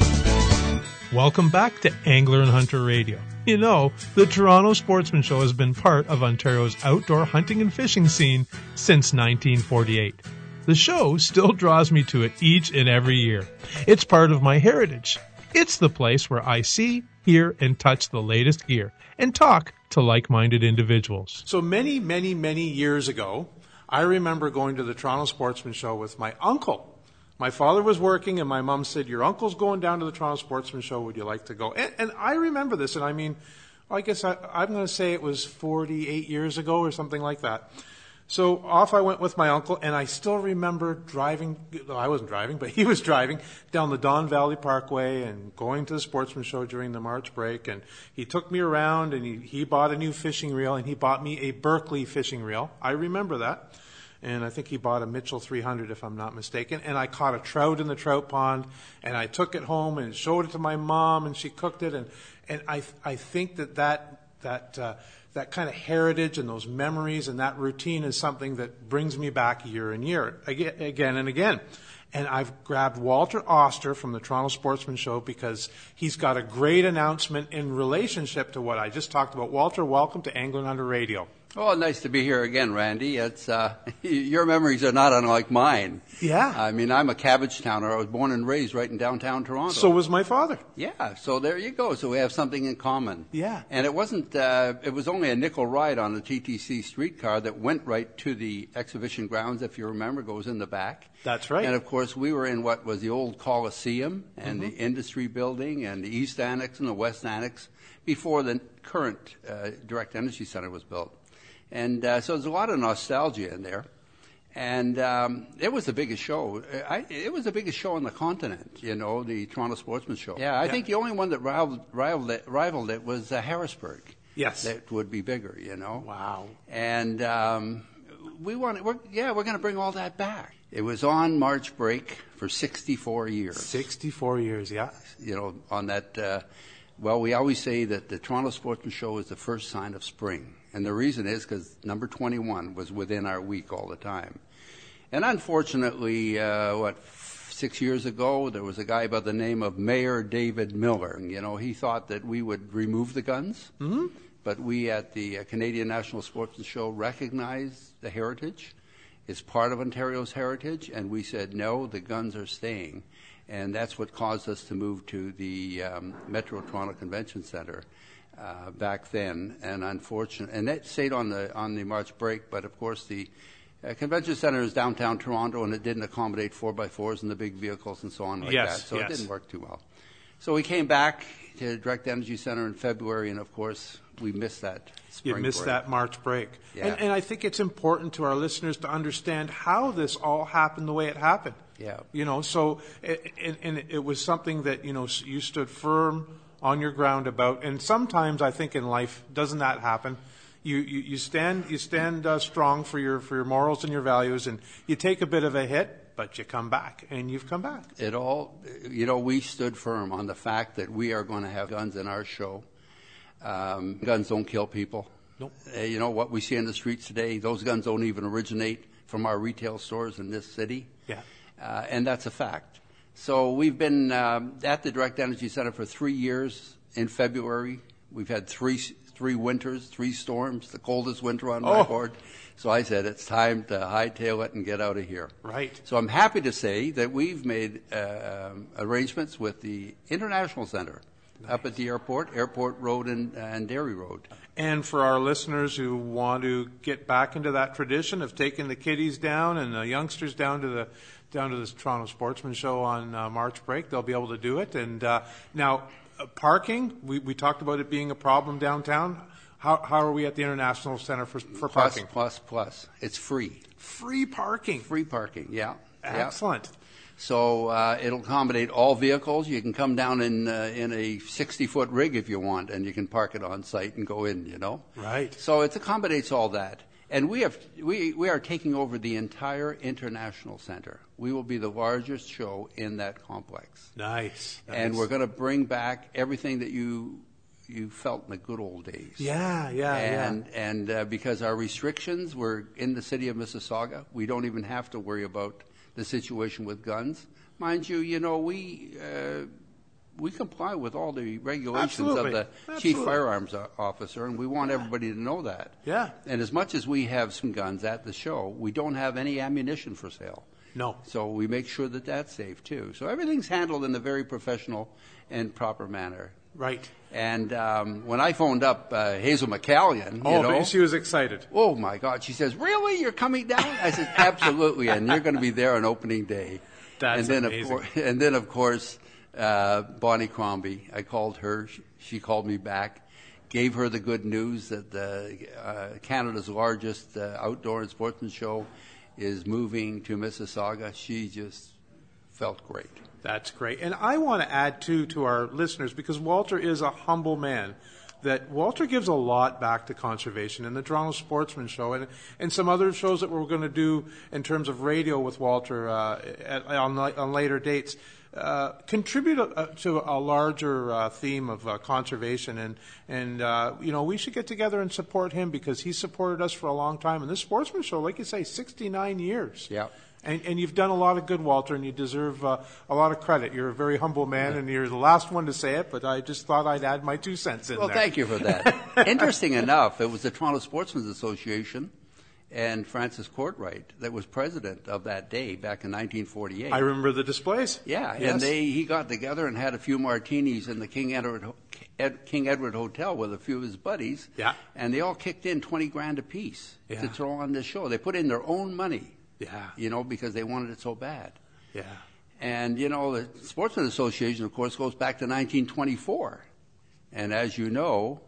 Welcome back to Angler and Hunter Radio. You know, the Toronto Sportsman Show has been part of Ontario's outdoor hunting and fishing scene since nineteen forty-eight. The show still draws me to it each and every year. It's part of my heritage. It's the place where I see, hear, and touch the latest gear and talk to like-minded individuals. So many, many, many years ago, I remember going to the Toronto Sportsman Show with my uncle. My father was working, and my mom said, your uncle's going down to the Toronto Sportsman Show. Would you like to go? And, and I remember this, and I mean, I guess I, I'm going to say it was forty-eight years ago or something like that. So off I went with my uncle, and I still remember driving, well, I wasn't driving, but he was driving down the Don Valley Parkway and going to the Sportsman Show during the March break. And he took me around, and he, he bought a new fishing reel, and he bought me a Berkeley fishing reel. I remember that. And I think he bought a Mitchell three hundred, if I'm not mistaken. And I caught a trout in the trout pond, and I took it home and showed it to my mom, and she cooked it. And, and I, I think that that, that, uh, that kind of heritage and those memories and that routine is something that brings me back year and year, again and again. And I've grabbed Walter Oster from the Toronto Sportsman Show because he's got a great announcement in relationship to what I just talked about. Walter, welcome to Angler and Hunter Radio. Oh, nice to be here again, Randy. It's uh, your memories are not unlike mine. Yeah. I mean, I'm a Cabbagetowner. I was born and raised right in downtown Toronto. So was my father. Yeah. So there you go. So we have something in common. Yeah. And it wasn't. Uh, it was only a nickel ride on a T T C streetcar that went right to the exhibition grounds. If you remember, goes in the back. That's right. And of course, we were in what was the old Coliseum and Mm-hmm. the Industry Building and the East Annex and the West Annex before the current uh, Direct Energy Center was built. And uh, so there's a lot of nostalgia in there. And um, it was the biggest show. I, it was the biggest show on the continent, you know, the Toronto Sportsman Show. Yeah, I yeah. think the only one that rivaled, rivaled, it, rivaled it was uh, Harrisburg. Yes. That would be bigger, you know. Wow. And um, we want, we're, yeah, we're going to bring all that back. It was on March break for sixty-four years. sixty-four years, yeah. You know, on that, uh, well, we always say that the Toronto Sportsman Show is the first sign of spring. And the reason is because number twenty-one was within our week all the time. And unfortunately, uh, what, six years ago, there was a guy by the name of Mayor David Miller. You know, he thought that we would remove the guns, mm-hmm. but we at the Canadian National Sportsman Show recognized the heritage. It's part of Ontario's heritage, and we said, no, the guns are staying. And that's what caused us to move to the um, Metro Toronto Convention Centre uh, back then. And unfortunately, and that stayed on the on the March break, but of course the uh, Convention Centre is downtown Toronto, and it didn't accommodate four by fours and the big vehicles and so on like yes, that. So yes. it didn't work too well. So we came back to Direct Energy Centre in February, and of course we missed that spring You missed break. that March break. Yeah. And, and I think it's important to our listeners to understand how this all happened the way it happened. Yeah. You know, so, it, and, and it was something that, you know, you stood firm on your ground about. And sometimes I think in life, doesn't that happen? You, you, you stand, you stand uh, strong for your, for your morals and your values, and you take a bit of a hit, but you come back, and you've come back. It all, you know, we stood firm on the fact that we are going to have guns in our show. Um, guns don't kill people. Nope. Uh, you know, what we see in the streets today, those guns don't even originate from our retail stores in this city. Yeah. Uh, and that's a fact. So we've been um, at the Direct Energy Centre for three years. In February, we've had three three winters, three storms, the coldest winter on Oh. record. So I said, it's time to hightail it and get out of here. Right. So I'm happy to say that we've made uh, um, arrangements with the International Centre nice. up at the airport, Airport Road and, and Dairy Road. And for our listeners who want to get back into that tradition of taking the kiddies down and the youngsters down to the down to the Toronto Sportsman Show on uh, March break, they'll be able to do it. And uh, now, uh, parking, we, we talked about it being a problem downtown. How, how are we at the International Center for, for Plus, parking? plus, plus. It's free. Free parking. Free parking, yeah. Excellent. Yeah. So uh, it'll accommodate all vehicles. You can come down in uh, in a sixty-foot rig if you want, and you can park it on site and go in, you know. Right. So it accommodates all that. And we have we we are taking over the entire International Center. We will be the largest show in that complex. Nice. And nice. we're going to bring back everything that you you felt in the good old days. Yeah, yeah, and, yeah. And uh, because our restrictions were in the city of Mississauga, we don't even have to worry about the situation with guns. Mind you, you know, we uh, we comply with all the regulations Absolutely. of the Absolutely. chief firearms officer, and we want everybody to know that. Yeah. And as much as we have some guns at the show, we don't have any ammunition for sale. No. So we make sure that that's safe, too. So everything's handled in a very professional and proper manner. Right. And um, when I phoned up uh, Hazel McCallion, oh, you know, she was excited. Oh my God! She says, "Really, you're coming down?" I said, "Absolutely, and you're going to be there on opening day." That's and then amazing. Of course, and then, of course, uh, Bonnie Crombie. I called her. She, she called me back, gave her the good news that the, uh, Canada's largest uh, outdoor and sportsman show is moving to Mississauga. She just felt great. That's great. And I want to add, too, to our listeners, because Walter is a humble man, that Walter gives a lot back to conservation and the Toronto Sportsman Show and, and some other shows that we're going to do in terms of radio with Walter uh, at, on, on later dates. Uh, contribute uh, to a larger uh, theme of uh, conservation, and and uh, you know, we should get together and support him because he supported us for a long time. And this Sportsman Show, like you say, sixty-nine years. Yeah. And, and you've done a lot of good, Walter, and you deserve uh, a lot of credit. You're a very humble man, and you're the last one to say it, but I just thought I'd add my two cents in well, there. Well, thank you for that. Interesting enough, it was the Toronto Sportsmen's Association and Francis Courtright that was president of that day back in nineteen forty-eight. I remember the displays. Yeah, yes. And they he got together and had a few martinis in the King Edward Ed, King Edward Hotel with a few of his buddies. Yeah. And they all kicked in twenty grand apiece yeah. to throw on this show. They put in their own money. Yeah. You know, because they wanted it so bad. Yeah. And, you know, the Sportsman Association, of course, goes back to nineteen twenty-four. And as you know,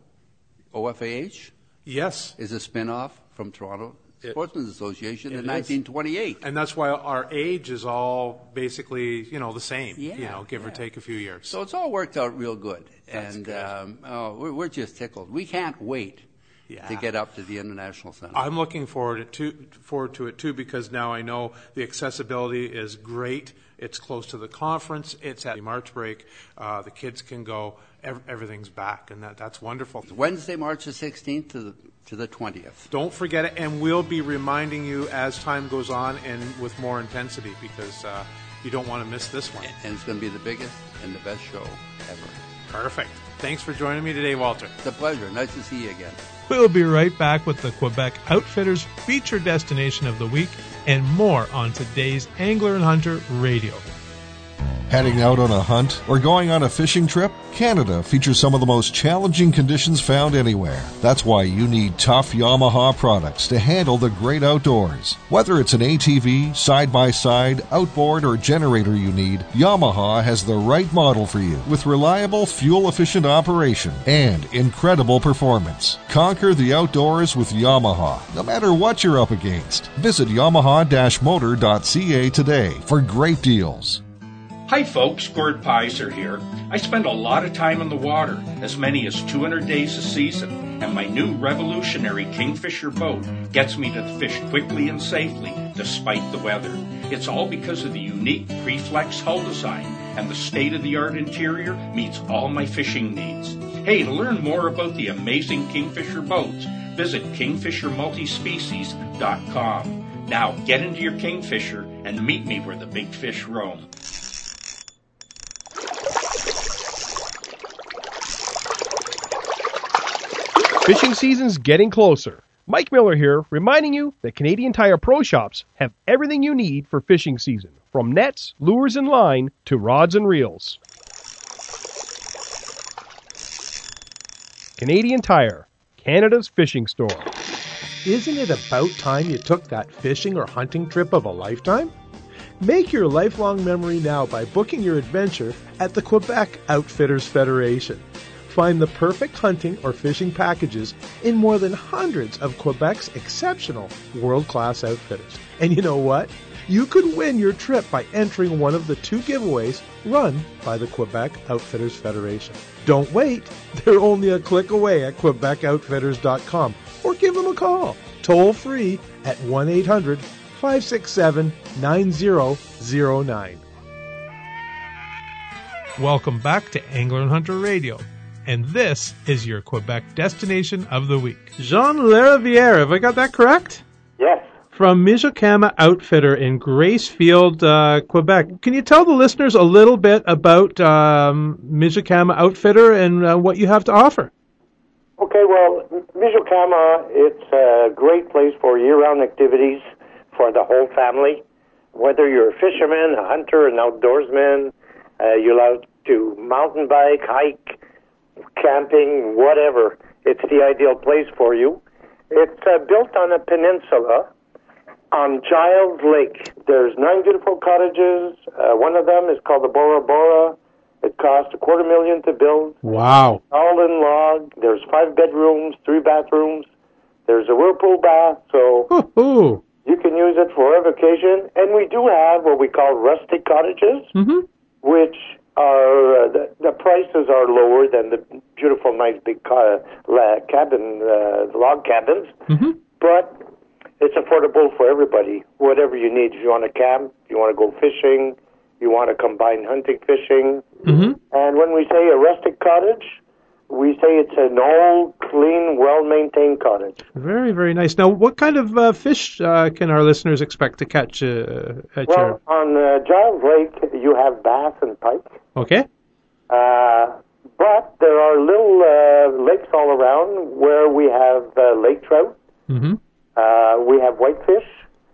O F A H yes. is a spin-off from Toronto it, Sportsman's Association in is. nineteen twenty-eight. And that's why our age is all basically, you know, the same, yeah, you know, give yeah. or take a few years. So it's all worked out real good. That's and good. Um, oh, we're, we're just tickled. We can't wait. Yeah. To get up to the International Center. I'm looking forward to forward to it too because now I know the accessibility is great. It's close to the conference. It's at the March break. Uh, the kids can go. Ev- everything's back, and that that's wonderful. It's Wednesday, March the sixteenth to the to the twentieth. Don't forget it, and we'll be reminding you as time goes on and with more intensity because uh, You don't want to miss this one. And it's going to be the biggest and the best show ever. Perfect. Thanks for joining me today, Walter. It's a pleasure. Nice to see you again. We'll be right back with the Quebec Outfitters feature destination of the week and more on today's Angler and Hunter Radio. Heading out on a hunt or going on a fishing trip? Canada features some of the most challenging conditions found anywhere. That's why you need tough Yamaha products to handle the great outdoors. Whether it's an A T V, side-by-side, outboard, or generator you need, Yamaha has the right model for you with reliable, fuel-efficient operation and incredible performance. Conquer the outdoors with Yamaha, no matter what you're up against. Visit yamaha dash motor dot c a today for great deals. Hi folks, Gord Pizer here. I spend a lot of time in the water, as many as two hundred days a season, and my new revolutionary Kingfisher boat gets me to fish quickly and safely despite the weather. It's all because of the unique Preflex hull design, and the state-of-the-art interior meets all my fishing needs. Hey, to learn more about the amazing Kingfisher boats, visit kingfisher multispecies dot com. Now get into your Kingfisher and meet me where the big fish roam. Fishing season's getting closer. Mike Miller here, reminding you that Canadian Tire Pro Shops have everything you need for fishing season, from nets, lures, and line to rods and reels. Canadian Tire, Canada's fishing store. Isn't it about time you took that fishing or hunting trip of a lifetime? Make your lifelong memory now by booking your adventure at the Quebec Outfitters Federation. Find the perfect hunting or fishing packages in more than hundreds of Quebec's exceptional world-class outfitters. And you know what? You could win your trip by entering one of the two giveaways run by the Quebec Outfitters Federation. Don't wait. They're only a click away at quebec outfitters dot com or give them a call, toll free at one eight hundred five six seven nine zero zero nine. Welcome back to Angler and Hunter Radio. And this is your Quebec destination of the week. Jean Lariviere, have I got that correct? Yes. From Mijokama Outfitter in Gracefield, uh, Quebec. Can you tell the listeners a little bit about um, Mijokama Outfitter and uh, what you have to offer? Okay, well, Mijokama, it's a great place for year-round activities for the whole family. Whether you're a fisherman, a hunter, an outdoorsman, uh, you love to mountain bike, hike, camping, whatever. It's the ideal place for you. It's uh, built on a peninsula on Giles Lake. There's nine beautiful cottages. Uh, one of them is called the Bora Bora. It cost a quarter million to build. Wow. All in log. There's five bedrooms, three bathrooms. There's a whirlpool bath, so Ooh. you can use it for every occasion. And we do have what we call rustic cottages, mm-hmm. which are, uh, the, the prices are lower than the beautiful, nice big ca- la- cabin, uh, log cabins, mm-hmm. but it's affordable for everybody. Whatever you need. If you want to camp, you want to go fishing, you want to combine hunting, fishing. Mm-hmm. And when we say a rustic cottage, we say it's an old, clean, well-maintained cottage. Very, very nice. Now, what kind of uh, fish uh, can our listeners expect to catch uh, at well, your... on uh, Giles Lake, you have bass and pike. Okay. Uh, but there are little uh, lakes all around where we have uh, lake trout. Mm-hmm. Uh, we have whitefish.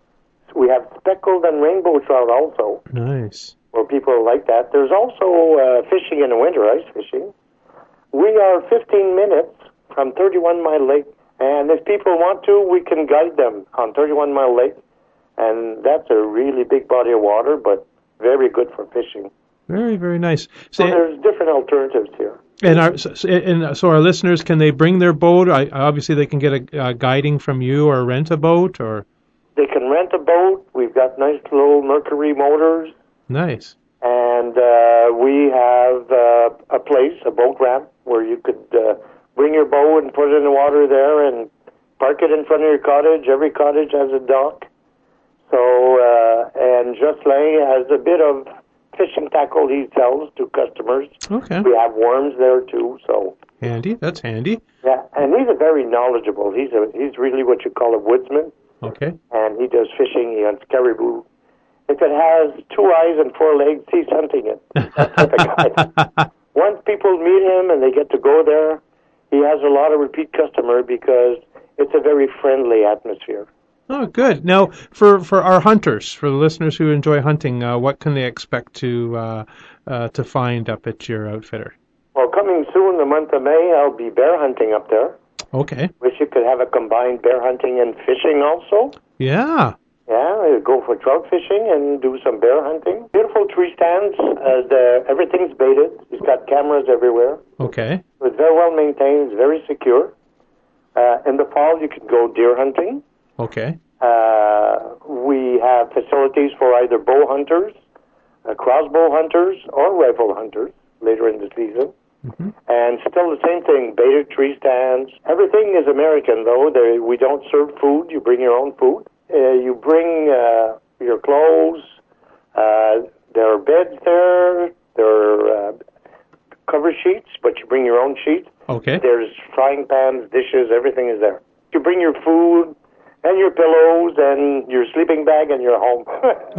We have speckled and rainbow trout also. Nice. Where people like that. There's also uh, fishing in the winter, ice fishing. We are fifteen minutes from thirty-one Mile Lake, and if people want to, we can guide them on thirty-one Mile Lake, and that's a really big body of water, but very good for fishing. Very, very nice. So, so there's different alternatives here. And our so, and so our listeners, can they bring their boat? I, obviously, they can get a uh, guiding from you or rent a boat, or they can rent a boat. We've got nice little Mercury motors. Nice. And uh, we have uh, a place, a boat ramp, where you could uh, bring your boat and put it in the water there and park it in front of your cottage. Every cottage has a dock. So, uh, and Jocelyn has a bit of fishing tackle he sells to customers. Okay. We have worms there too, so. Handy, that's handy. Yeah, and he's a very knowledgeable. He's a he's really what you call a woodsman. Okay. And he does fishing, he hunts caribou, If it has two eyes and four legs, he's hunting it. That type of guy. Once people meet him and they get to go there, he has a lot of repeat customer because it's a very friendly atmosphere. Oh, good. Now, for, for our hunters, for the listeners who enjoy hunting, uh, what can they expect to uh, uh, to find up at your outfitter? Well, coming soon, the month of May, I'll be bear hunting up there. Okay. Wish you could have a combined bear hunting and fishing also. Yeah. Yeah, we'll go for trout fishing and do some bear hunting. Beautiful tree stands. Uh, the, everything's baited. It's got cameras everywhere. Okay. It's very well maintained. It's very secure. Uh, in the fall, you can go deer hunting. Okay. Uh, we have facilities for either bow hunters, uh, crossbow hunters, or rifle hunters later in the season. Mm-hmm. And still the same thing, baited tree stands. Everything is American, though. They, we don't serve food. You bring your own food. Uh, you bring uh, your clothes. Uh, there are beds there. There are uh, cover sheets, but you bring your own sheet. Okay. There's frying pans, dishes, everything is there. You bring your food and your pillows and your sleeping bag and you're home.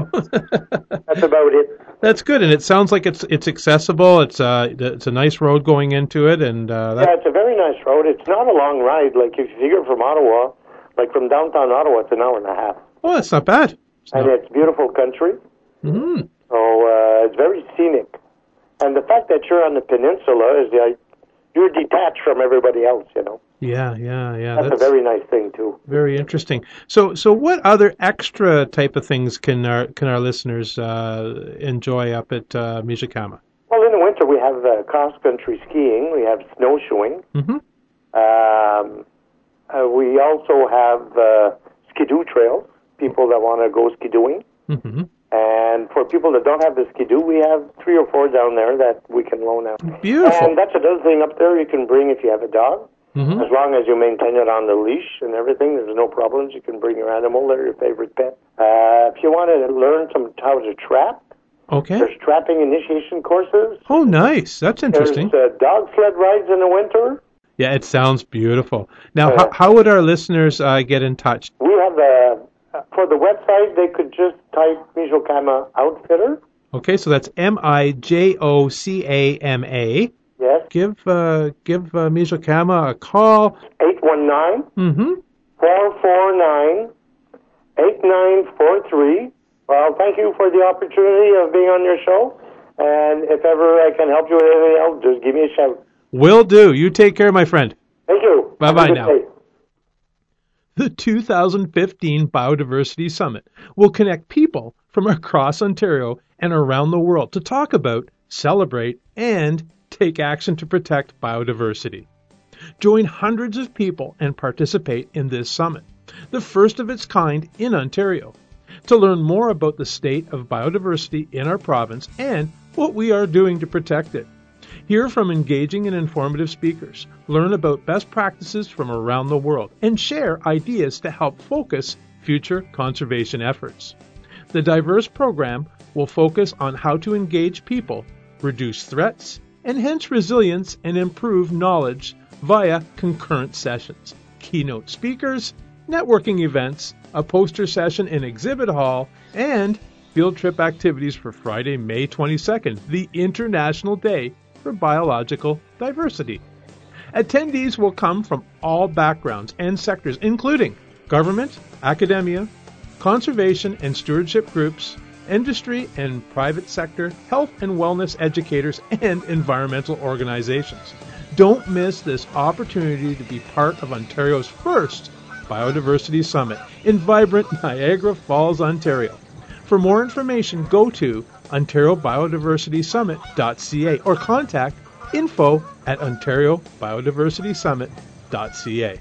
That's about it. That's good, and it sounds like it's it's accessible. It's uh it's a nice road going into it, and uh, that... yeah, it's a very nice road. It's not a long ride. Like if you figure from Ottawa, like from downtown Ottawa, it's an hour and a half. Oh, that's not bad. It's and not... it's beautiful country. Mm-hmm. So uh, it's very scenic, and the fact that you're on the peninsula is the you're detached from everybody else. You know. Yeah, yeah, yeah. That's, that's a very nice thing too. Very interesting. So, so what other extra type of things can our can our listeners uh, enjoy up at uh, Mijikama? Well, in the winter we have uh, cross country skiing. We have snowshoeing. Mm-hmm. Um, uh, we also have uh, skidoo trails. People that want to go skidooing. Mm-hmm. And for people that don't have the skidoo, we have three or four down there that we can loan out. Beautiful. And that's another thing up there you can bring if you have a dog. Mm-hmm. As long as you maintain it on the leash and everything, there's no problems. You can bring your animal there, your favorite pet. Uh, if you want to learn some how to trap, okay. There's trapping initiation courses. Oh, nice. That's interesting. There's uh, dog sled rides in the winter. Yeah, it sounds beautiful. Now, uh, how, how would our listeners uh, get in touch? We have a, for the website, they could just type Mijokama Outfitter. Okay, so that's M I J O C A M A. Yes. Give uh, give uh, Mijokama a call. eight one nine, mm-hmm. four four nine, eight nine four three. Well, thank you for the opportunity of being on your show. And if ever I can help you with anything else, just give me a shout. Will do. You take care, my friend. Thank you. Bye-bye now. Day. The two thousand fifteen Biodiversity Summit will connect people from across Ontario and around the world to talk about, celebrate, and take action to protect biodiversity. Join hundreds of people and participate in this summit, the first of its kind in Ontario, to learn more about the state of biodiversity in our province and what we are doing to protect it. Hear from engaging and informative speakers, learn about best practices from around the world, and share ideas to help focus future conservation efforts. The diverse program will focus on how to engage people, reduce threats, enhance resilience, and improve knowledge via concurrent sessions, keynote speakers, networking events, a poster session in Exhibit Hall, and field trip activities for Friday, May twenty-second, the International Day for Biological Diversity. Attendees will come from all backgrounds and sectors, including government, academia, conservation and stewardship groups, industry and private sector, health and wellness educators, and environmental organizations. Don't miss this opportunity to be part of Ontario's first Biodiversity Summit in vibrant Niagara Falls, Ontario. For more information, go to ontario biodiversity summit dot c a or contact info at ontario biodiversity summit dot c a.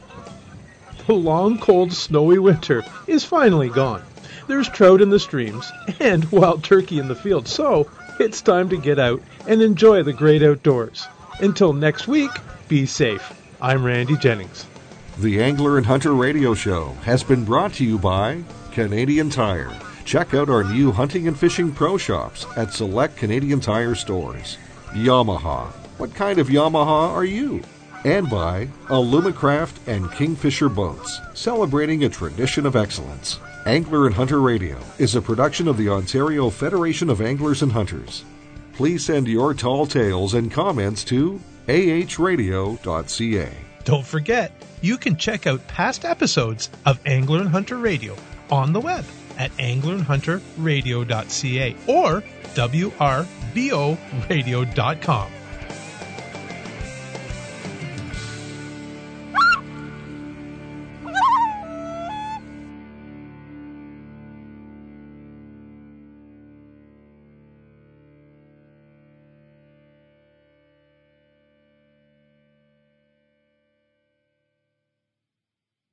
The long, cold, snowy winter is finally gone. There's trout in the streams and wild turkey in the field, so it's time to get out and enjoy the great outdoors. Until next week, be safe. I'm Randy Jennings. The Angler and Hunter Radio Show has been brought to you by Canadian Tire. Check out our new hunting and fishing pro shops at select Canadian Tire stores. Yamaha. What kind of Yamaha are you? And by Alumacraft and Kingfisher Boats, celebrating a tradition of excellence. Angler and Hunter Radio is a production of the Ontario Federation of Anglers and Hunters. Please send your tall tales and comments to a h radio dot c a. Don't forget, you can check out past episodes of Angler and Hunter Radio on the web at angler and hunter radio dot c a or w r b o radio dot com.